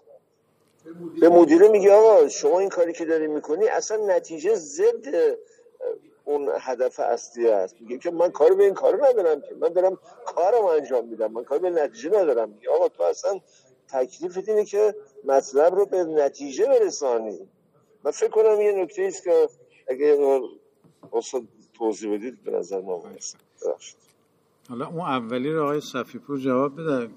به مدیره میگه آقا شما این کاری که داری میکنی اصلا نتیجه ضد اون هدف اصلی است. میگه که من کاری به این کارو ندارم، که من دارم کارم انجام میدم، من کاری به نتیجه ندارم. میگه آقا تو اصلا تکلیفت اینه که مطلب رو به نتیجه برسانی. من فکر کنم یه نکته ایست که اگه اصلا توضیح بدید به نظر ما برسه. حالا اون اولی رو آقای صفیپور جواب بده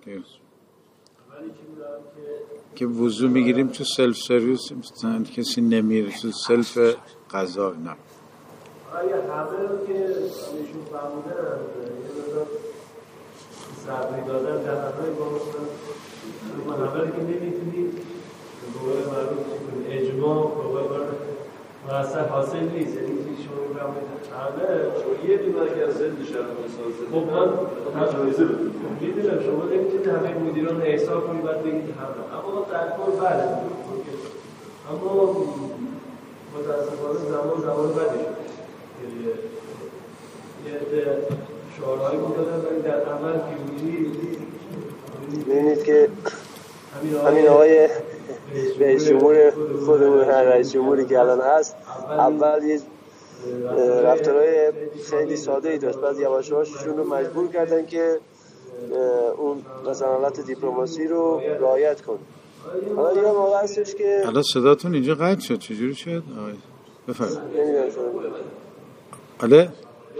که وضو میگیریم تو سلف سرویس، مثلا کسی نمیره تو سلف قضا. نه آیا همه رو که بهشون فهمیدن یه مقدار صبری دادن در همه گفتن همه رو که نمیتونید به قول معروف اجماع به قول معروف اصلا حاصل نیست. یعنی که شما میفهمید همه یه دونه که از زندش هم مثلا خب من میدونم شما نمیتونید همه مدیران احساب کنید باید بگید همه، اما در کل بله، اما متاسفانه زمان بدی شد. یه شعارهایی بودن ولی در عمل پیروزی ببینید که همین آقای رئیس جمهور خودمون، رئیس جمهوری که الان هست، اول یه رفتارهای خیلی ساده ای داشت، بعد یواش یواششون رو مجبور کردن که اون رسانالت دیپلماسی رو رعایت کنه. حالا یه موقع هستش که الان صداتون اینجا قطع شد، چجوری شد؟ بفرمایید. آله؟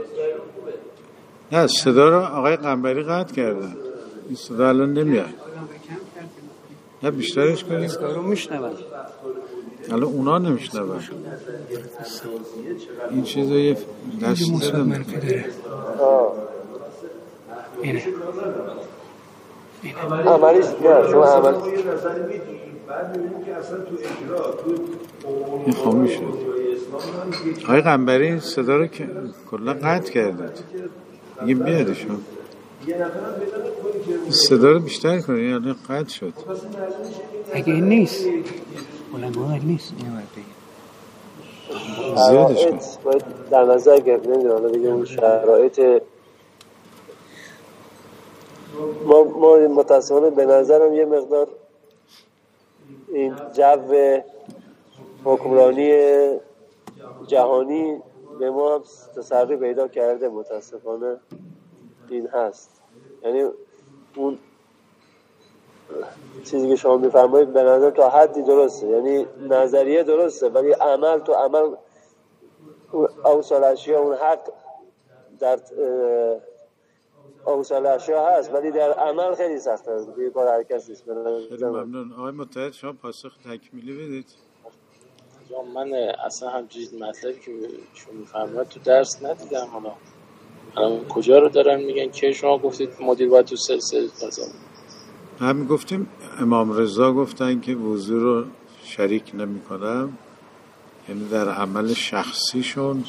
نه صدا رو آقای قنبری قطع کردن، این صدا الان نمیاد. نه بیشترش کنید. رو میشنون الان اونا نمیشنون. این چیزا یه دست مثبت منفی داره. اینه عملیش نه، شما عمل بعد می‌بینیم که اصلا تو اجرا تو این خاموش شد. آقای قنبری صدا رو که کلا قطع کردید. دیگه بیادشون صدا رو بیشتر کنید، یعنی قطع شد. اگه این نیست بلندگاه نیست زیادش کن. باید در نظر گرفت. نمیدونم حالا دیگه اون شرایط ما متاسفانه به نظرم یه مقدار این جو حکمرانی جهانی به ما هم تسری پیدا کرده. متاسفانه این هست، یعنی اون چیزی که شما میفرمایید به نظر تا حدی درسته، یعنی نظریه درسته، ولی عمل تو عمل اوصال اشیا اون حق در اوصال اشیا هست، ولی در عمل خیلی سخت است. دیگه کار هر کسی نیست. خیلی ممنون. آقای متحد شما پاسخ تکمیلی بدید. من اصلا همچین مطلبی که شما میفرمایید تو درس ندیدم. حالا کجا رو دارن میگن که شما گفتید مدیر باید تو سلسله قضا؟ همین گفتیم امام رضا گفتن که وضو رو شریک نمی کنم، یعنی در عمل شخصیشون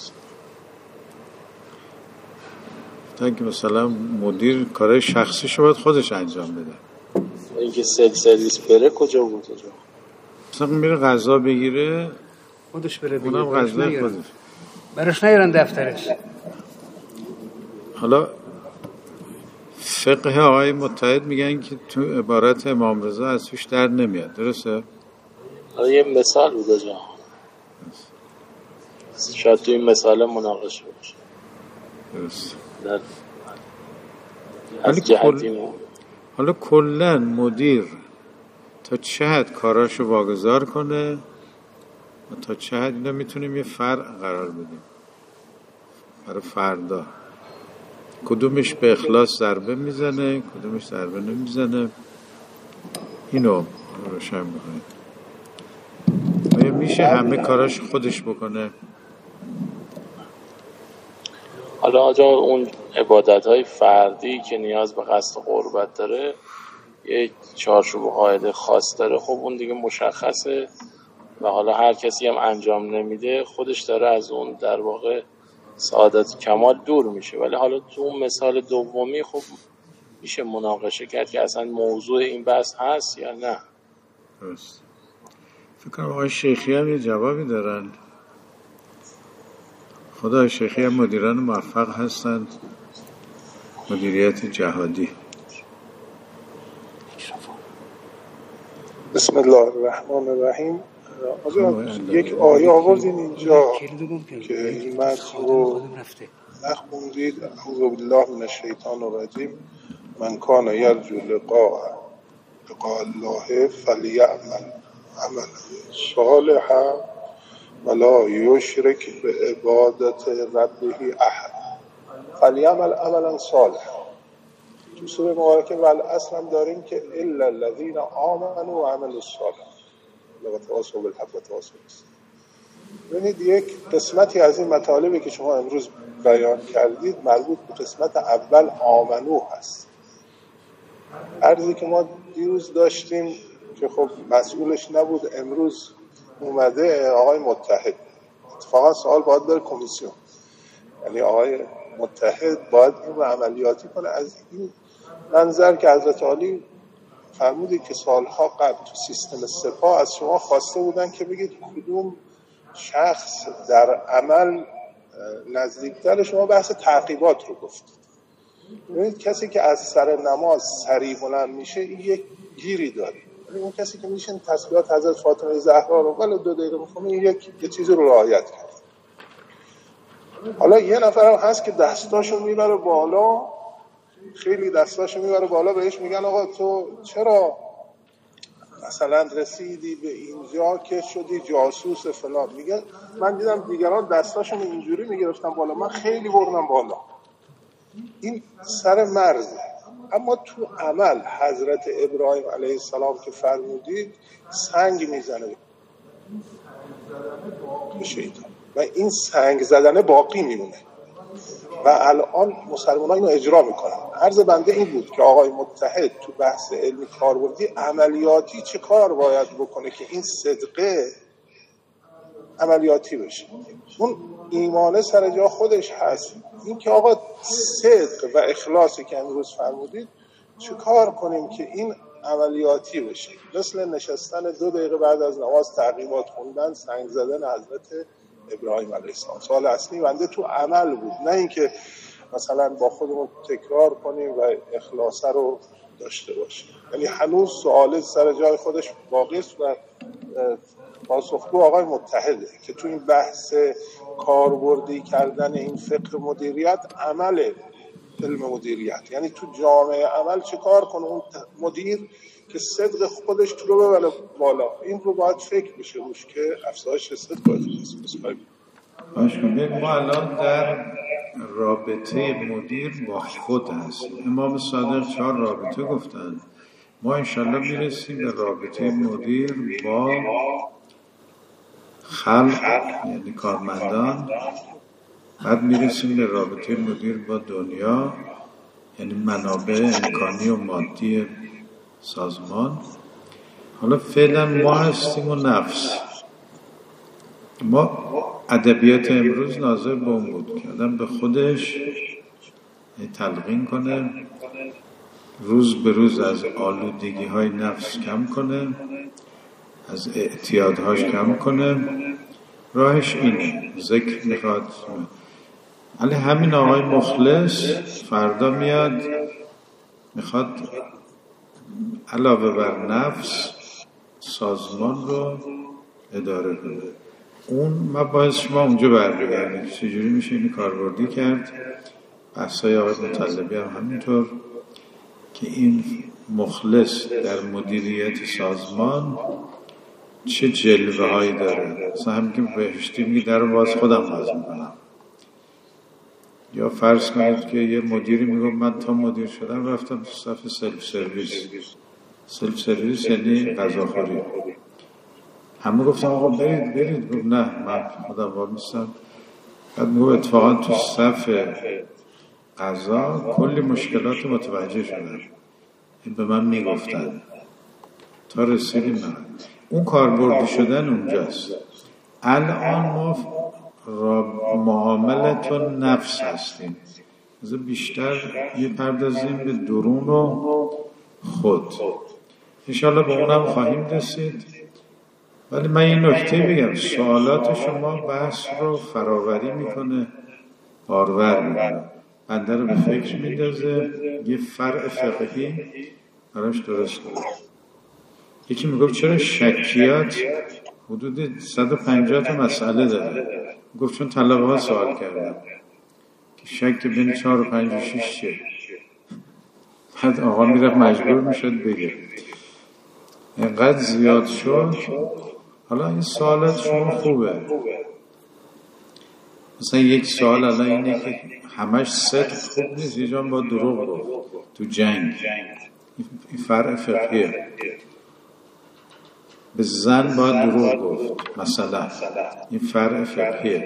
گفتن که مثلا مدیر کارهای شخصیشو باید خودش انجام بده. اینکه سرویس بره کجا بود؟ مثلا میره غذا بگیره خودش بره بگیره، اونم غذای خودش برش نیارن دفترش. حالا فقه آقای متحد میگن که تو عبارت امام رضا از توش در نمیاد، درسته؟ حالا یه مثال بوده جا، شاید تو این مثال مناقشه باشه. درست. حالا کلن مدیر تا چه حد کاراشو واگذار کنه و تا چه حد اینا میتونیم یه فرق قرار بدیم برای فردا، کدومش به اخلاص ضربه میزنه کدومش ضربه نمیزنه، اینو روشن بکنید. میشه همه کاراش خودش بکنه؟ حالا آجا اون عبادت‌های فردی که نیاز به قصد قربت داره یه چارچوب قاعده خاص داره، خب اون دیگه مشخصه و حالا هر کسی هم انجام نمیده خودش داره از اون در واقع سعادت کمال دور میشه. ولی حالا تو اون مثال دومی خب میشه مناقشه کرد که اصلا موضوع این بحث هست یا نه. درست. فکر کنم آقای شیخی هم یه جوابی دارن. خدا شیخی هم مدیران موفق هستند، مدیریت جهادی. بسم الله الرحمن الرحیم. یک آیه آوردین اینجا که این متن رو نخوندید. اعوذ بالله من الشیطان الرجیم. من کان یرجو لقاء الله فلیعمل عملا صالحا ولا یشرک بعبادت ربه احد. فلیعمل عملا صالحا. تو سوره مبارکه والاصل هم داریم که الا الذین آمنوا و عملوا الصالحات لتواصوا بالحق و تواصوا بالصبر. ببینید یک قسمتی از این مطالبی که شما امروز بیان کردید مربوط به قسمت اول آمنو هست. عرضی که ما دیروز داشتیم که خب مسئولش نبود، امروز اومده آقای متحد. اتفاقا سوال باید بره کمیسیون، یعنی آقای متحد باید این رو عملیاتی کنه. از این منظر که حضرت عالی فرمودید که سالها قبل تو سیستم سپاه از شما خواسته بودن که بگید کدوم شخص در عمل نزدیکتر، شما بحث تعقیبات رو گفتید. ببینید کسی که از سر نماز سریع بلند میشه این یک گیری داره، ولی اون کسی که میشه تسبیحات حضرت فاطمه زهرا رو ولی 2 دقیقه میخونه این یک چیزی رو رعایت کرد. حالا یه نفر هم هست که دستاشو میبره بالا، خیلی دستاشو میبره بالا، بهش میگن آقا تو چرا مثلا رسیدی به اینجا که شدی جاسوس فلان؟ میگه من دیدم دیگران دستاشون اینجوری میگرفتن بالا، من خیلی بردم بالا. این سر مرزه. اما تو عمل حضرت ابراهیم علیه السلام که فرمودید سنگ میزنه به شیطان و این سنگ زدنه باقی میمونه و الان مسلمان ها اینو اجرا میکنن. عرض بنده این بود که آقای متحد تو بحث علمی کاربردی عملیاتی چه کار باید بکنه که این صدقه عملیاتی بشه. اون ایمانه سر جا خودش هست، این که آقا صدق و اخلاصی که امروز فرمودید چه کار کنیم که این عملیاتی بشه، مثل نشستن 2 دقیقه بعد از نماز تعقیبات خوندن، سنگ زدن حضرت ابراهیم علیه السلام. سوال اصلی بنده تو عمل بود، نه اینکه مثلا با خودمون تکرار کنیم و اخلاص رو داشته باشیم. یعنی هنوز سوال سر جای خودش باقی است و پاسخگو آقای متحده که تو این بحث کاربردی کردن این فقه مدیریت عمل علم مدیریت، یعنی تو جامعه عمل چه کار کنه اون مدیر که صدق خودش تو رو ببره بالا. این رو باید فکر بشه روش که افزایش صدق باید باشیم. ما الان در رابطه مدیر با خود هستیم. امام صادق 4 رابطه گفتن، ما انشالله میرسیم به رابطه مدیر با خلق یعنی کارمندان، بعد میرسیم به رابطه مدیر با دنیا یعنی منابع امکانی و مادی سازمان. حالا فعلا ما هستیم و نفس. ما ادبیات امروز ناظر به اون بود که آدم به خودش تلقین کنه، روز به روز از آلودگی های نفس کم کنه، از اعتیادهاش کم کنه. راهش اینه، ذکر میخواد. علی همین آقای مخلص فردا میاد میخواد علاوه بر نفس سازمان رو اداره کنه. اون مباحث شما اونجا برمیگرده چجوری میشه اینو کاربردی کرد. بحثای آقای مطلبی هم همینطور که این مخلص در مدیریت سازمان چه جلوه هایی داره. مثلا همین که بهشتی میگه در رو باز خودم باز میکنم. یا فرض کنید که یه مدیری میگه من تا مدیر شدم رفتم تو صف سلف سرویس. سلف سرویس یعنی غذاخوری. همه گفتم آقا برید گفت نه من خودم وار نیستم. بعد میگه اتفاقا تو صف غذا کلی مشکلات متوجه شدم، این به من میگفتن تا رسیدیم من. اون کاربردی شدن اونجاست. الان ما معاملت و نفس هستیم. از بیشتر میپردازیم به درون و خود. انشاءالله به اونم خواهیم رسید. ولی من این نکته بگم، سوالات شما بحث رو فراوری میکنه، بارور میکنه، بنده رو به فکر میندازه، یه فرع فقهی براش درست کنه. یکی میگفت چرا شکیات حدود 150 تا مسئله داره. گفت چون طلبه ها سوال کردن که شک بین 4 و 5 و 6 چیه. بعد آقا میرفت مجبور میشد بگه. اینقدر زیاد شد. حالا این سوالات شما خوبه. مثلا یک سوال الان اینه که همش صدق خوب نیست، یه جان با دروغ گفت تو جنگ. این فرع فقهیه. به زن باید دروغ گفت مثلا، این فرع فقهیه.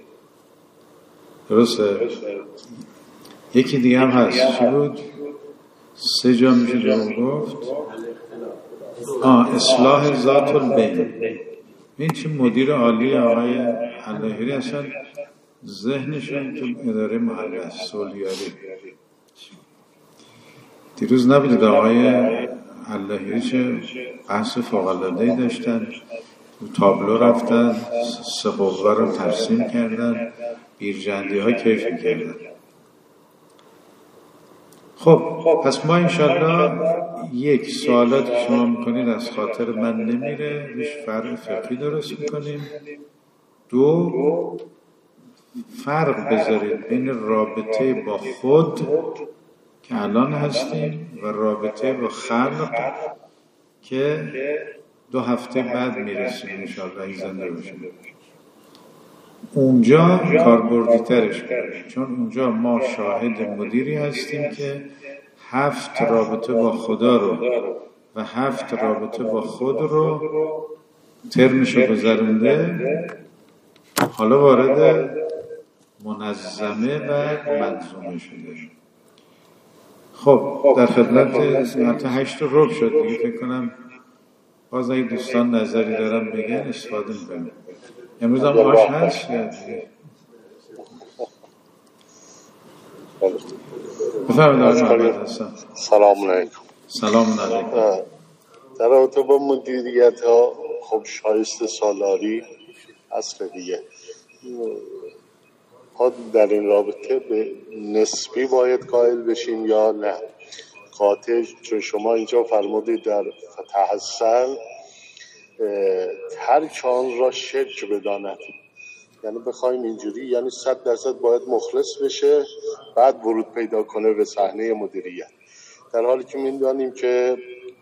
درسته؟ یکی دیگه هم هست، چی بود؟ 3 جا میشه دروغ گفت. اصلاح ذات البین. این چه مدیر عالی آقای اللاهیری اصلا ذهنشون تو اداره محله است، سولیاری. دیروز نبودید آقای اللاهیری چه بحث فوق‌العاده‌ای داشتن، تو تابلو رفتن، 3 قوه رو ترسیم کردن، بیرجندی ها کیف می‌کردن. خب پس ما انشالله یک سوالات که شما میکنید از خاطر من نمیره، روش فرق فقهی درست میکنیم. 2 فرق بذارید بین رابطه با خود که الان هستیم و رابطه با خلق که 2 هفته بعد میرسیم انشالله ای زنده باشیم. اونجا کاربردی ترش کنیم، چون اونجا ما شاهد مدیری هستیم که 7 رابطه با خدا رو و 7 رابطه با خود رو ترمشو گذرونده، حالا وارد منظمه و منظومه شده. خب در خدمت 8 ربع شد دیگه، فکر کنم باز اگه دوستان نظری دارم بگن استفاده میکنم. امروز هم آش هست یا دیگه؟ بفرمایید. سلام علیکم. سلام علیکم. در رابطه با مدیریت ها خب شایسته سالاری اصل دیگه. ها در این رابطه به نسبی باید قائل بشیم یا نه؟ قاطع، چون شما اینجا فرمودید در فتح حسن هر که آن را شرک بداند، یعنی بخوایم اینجوری، یعنی 100% باید مخلص بشه بعد ورود پیدا کنه به صحنه مدیریت، در حالی که می‌دانیم که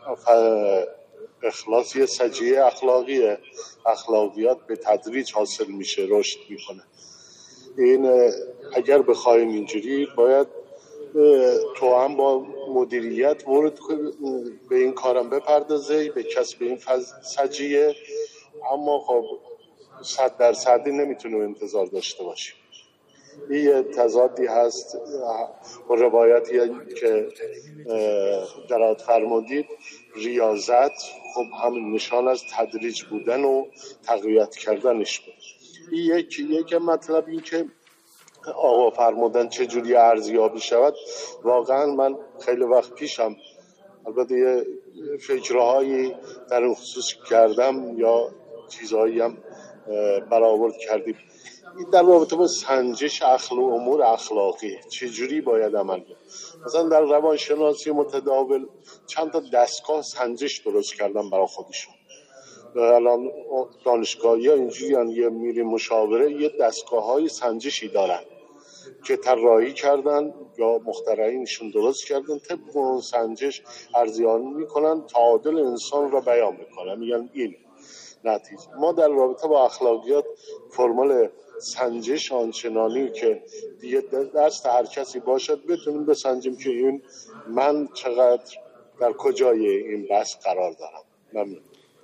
اخلاص یه سجیه اخلاقیه، اخلاقیات به تدریج حاصل میشه، رشد میکنه. این اگر بخوایم اینجوری باید تو هم با مدیریت ورود به این کارم بپردازه، به کسب این سجیه، اما خب 100% نمیتونیم انتظار داشته باشیم. این یه تضادی هست و روایتی که درات فرمودید. ریاضت خب همین نشان از تدریج بودن و تقویت کردنش بود. این یک مطلب این که آقا فرمودن چجوری ارزیابی شود، واقعا من خیلی وقت پیشم البته یه فکرهایی در این خصوص کردم یا چیزهایی هم برآورد کردیم. در رابطه با سنجش امور اخلاقی چجوری باید عمل کرد. مثلا در روانشناسی متداول چند تا دستگاه سنجش درست کردن برای خودشون. الان دانشگاهی ها اینجوری یه میری مشاوره، یه دستگاه های سنجشی دارن که طراحی کردن یا مخترعینشون درست کردن، طبق اون سنجش ارزیابی میکنن، تعادل انسان را بیان میکنن، میگن این نتیجه. ما در رابطه با اخلاقیات فرمول سنجش آنچنانی که دیگه دست هر کسی باشد بتونیم بسنجیم که این من چقدر در کجای این بحث قرار دارم. ممنون.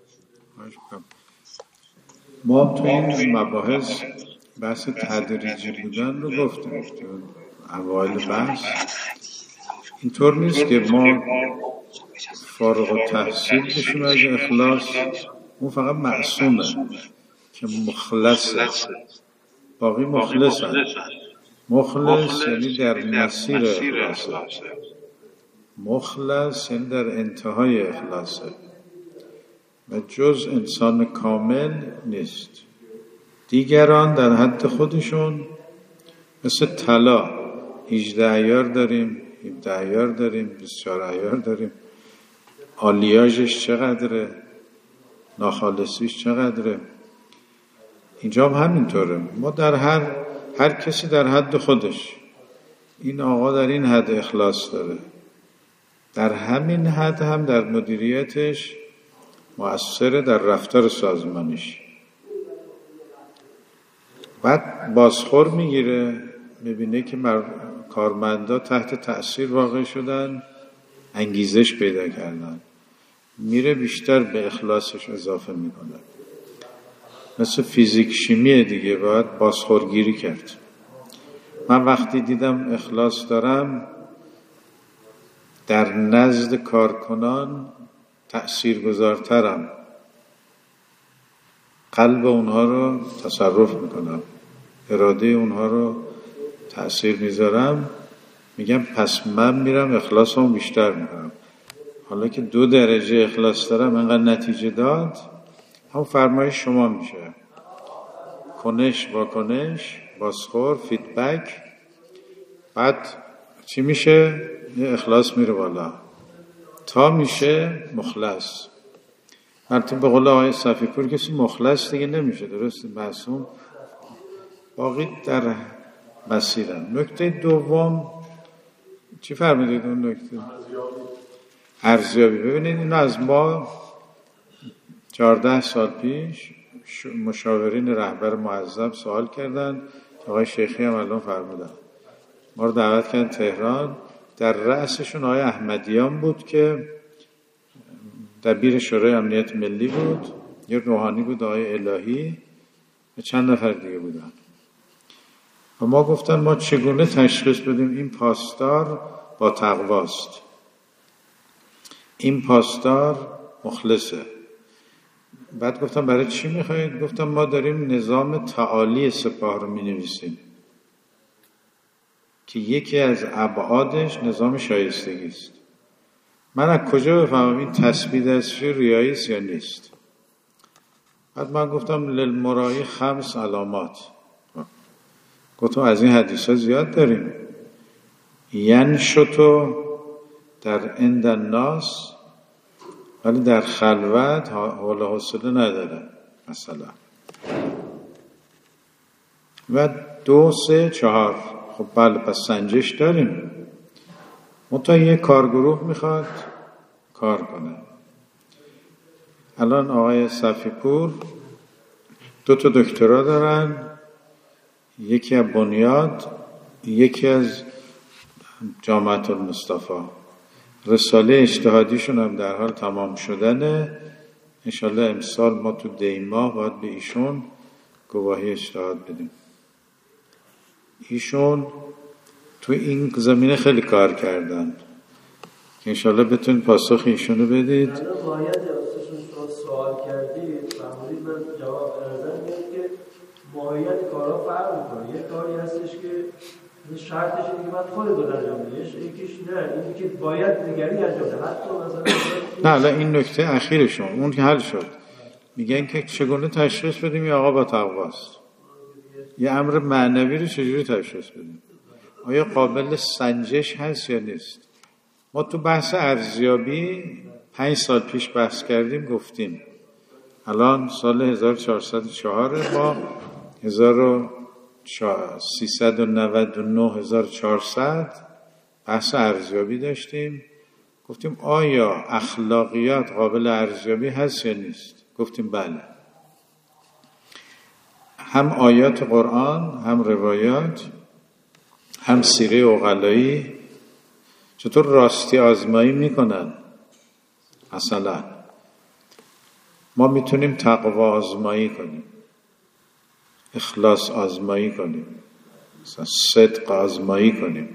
ما تو این مباحث بحث تدریجی بودن رو گفتیم تو اوایل بحث. اینطور نیست که ما فارغ التحصیل بشیم از اخلاص، اون فقط معصومه که مخلصه، باقی مخلصه. مخلص یعنی در مسیر اخلاصه، مخلص یعنی در انتهای اخلاصه و جز انسان کامل نیست. دیگران در حد خودشون مثل طلا 18 عیار داریم، 17 عیار داریم، 24 عیار داریم، آلیاژش چقدره، ناخالصیش چقدره. اینجا هم همینطوره. ما در هر کسی در حد خودش. این آقا در این حد اخلاص داره، در همین حد هم در مدیریتش مؤثره، در رفتار سازمانیش. بعد بازخور میگیره، میبینه که کارمندا تحت تأثیر واقع شدن، انگیزش پیدا کردن، میره بیشتر به اخلاصش اضافه میکنه. مثل فیزیک شیمی دیگه، باید بازخورگیری کرد. من وقتی دیدم اخلاص دارم، در نزد کارکنان تأثیرگذارترم، قلب اونها رو تصرف میکنم، اراده اونها رو تأثیر میذارم، میگم پس من میرم اخلاصمو بیشتر میکنم. حالا که 2 درجه اخلاص دارم، انقدر نتیجه داد، همون فرمایش شما میشه. کنش، واکنش، بازخور، فیدبک. بعد چی میشه؟ اخلاص میره بالا تا میشه مخلص. البته به قول آقای صفی‌پور کسی مخلص دیگه نمیشه، درسته؟ معصوم باقی در مسیرن. نکته دوم چی فرمودید اون نکته؟ ارزیابی. ببینید این از ما 14 سال پیش مشاورین رهبر معظم سوال کردن، آقای شیخی هم الان فرمودن، ما رو دعوت کردن تهران. در رأسشون آقای احمدیان بود که دبیر شورای امنیت ملی بود، یه روحانی بود آقای الهی و چند نفر دیگه بودن. و ما گفتن ما چگونه تشخیص بدیم این پاسدار با تقواست، این پاسدار مخلصه. بعد گفتم برای چی میخواید؟ گفتم ما داریم نظام تعالی سپاه رو مینویسیم که یکی از ابعادش نظام شایستگی است. من از کجا بفهمم این تثبیت دستشوی ریایی است یا نیست؟ بعد من گفتم للمرائی 5 علامات. گفتم از این حدیث ها زیاد داریم. ینشتو در عند الناس، ولی در خلوت حال و حوصله نداره مثلا. و 2 3 4. خب بله، پس سنجش داریم. منتها یه کارگروه میخواد کار کنه. الان آقای صفی‌پور 2 تا دکترا دارن، یکی از بنیاد، یکی از جامعة المصطفى. رساله اجتهادیشون هم در حال تمام شدنه. انشالله امسال ما تو دیماه باید به ایشون گواهی اجتهاد بدیم. ایشون تو این زمینه خیلی کار کردن که انشالله بتونید پاسخ ایشونو بدید. باید ازشون سوال کردید، فرمودید من جواب ارزم میاد که ماهیت کارها فرق میکنه. یه کاری هستش که شرطش اینه که باید خودت رو انجام بدی، یکیش نه، اینی که باید نگری انجام بده. حتی مثلا نه این نکته اخیرشون اون که حل شد. میگن که چگونه تشخیص بدیم یه آقا با تقواست، یه امر معنوی رو چجوری تشخیص بدیم، آیا قابل سنجش هست یا نیست. ما تو بحث ارزیابی 5 سال پیش بحث کردیم، گفتیم الان سال 1404 ما 1399 1400 بحث ارزیابی داشتیم. گفتیم آیا اخلاقیات قابل ارزیابی هست یا نیست؟ گفتیم بله. هم آیات قرآن، هم روایات، هم سیره عقلایی چطور راستی آزمایی میکنن. مثلا ما میتونیم تقوا آزمایی کنیم، اخلاص آزمایی کنیم، مثلا صدق آزمایی کنیم.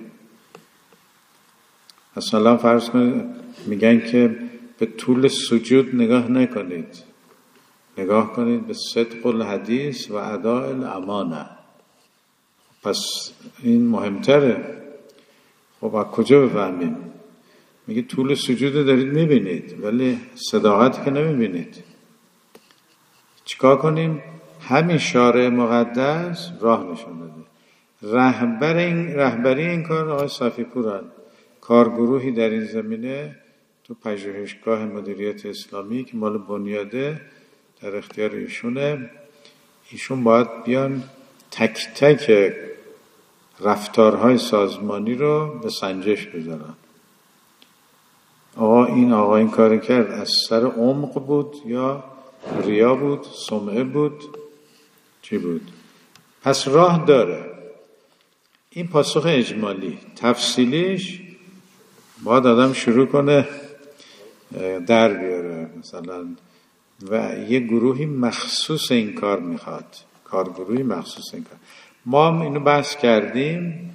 مثلا فرض کنید میگن که به طول سجود نگاه نکنید، نگاه کنید به صدق الحدیث و اداء الامانه. پس این مهمتره. خب از کجا بفهمیم؟ میگه طول سجود دارید میبینید ولی صداقت که نمیبینید. چیکار کنیم؟ همین شارع مقدس راه نشون داده. رهبری این کار آقای صفی‌پورن. کارگروهی در این زمینه تو پژوهشگاه مدیریت اسلامی که مال بنیاده در اختیار ایشونه. ایشون باید بیان تک تک رفتارهای سازمانی رو به سنجش بذارن. آقا این کار کرد از سر عمق بود یا ریا بود، سمعه بود، چی بود؟ پس راه داره. این پاسخ اجمالی. تفصیلیش باید آدم شروع کنه در بیاره مثلا، و یه گروهی مخصوص این کار میخواد، کارگروهی مخصوص این کار. ما هم اینو بحث کردیم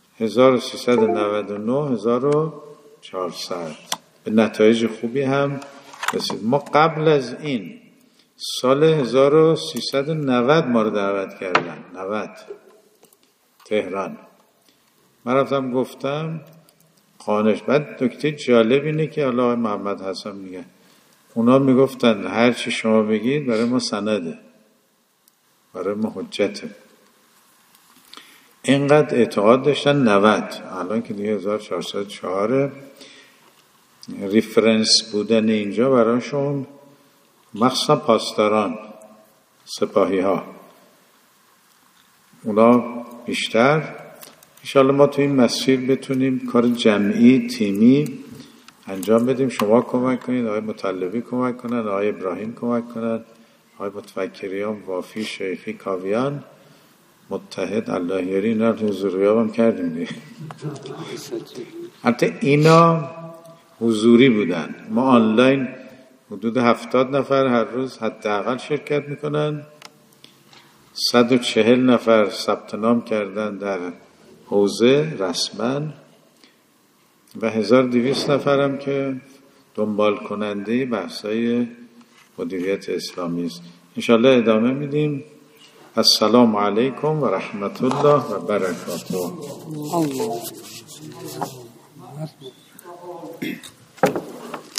1399 1400 به نتایج خوبی هم رسید. ما قبل از این سال 1390 ما رو دعوت کردن، 90 تهران. من رفتم گفتم خانش. بعد نکته جالب اینه که الله محمد حسن میگه اونا میگفتن هر چی شما بگید برای ما سنده، برای ما حجته. اینقدر اعتقاد داشتن 90. الان که دیگه 1404 ریفرنس بودن اینجا براشون، مخصوصا پاسداران، سپاهی ها، اونا بیشتر. انشاءالله ما تو این مسیر بتونیم کار جمعی تیمی انجام بدیم. شما کمک کنید، آقای مطلبی کمک کنن، آقای ابراهیم کمک کنن، آقای متفکریان، وافی، شیخی، کاویان، متحد، الله یاری، اینا رو حضوریاب هم کردیم دیگه. البته اینا حضوری بودن، ما آنلاین حدود 70 نفر هر روز حداقل شرکت میکنن. 140 نفر ثبت نام کردن در حوزه رسما و 1200 نفر هم که دنبال کننده بحثای مدیریت اسلامی است. انشالله ادامه میدیم. السلام علیکم و رحمت الله و برکاته.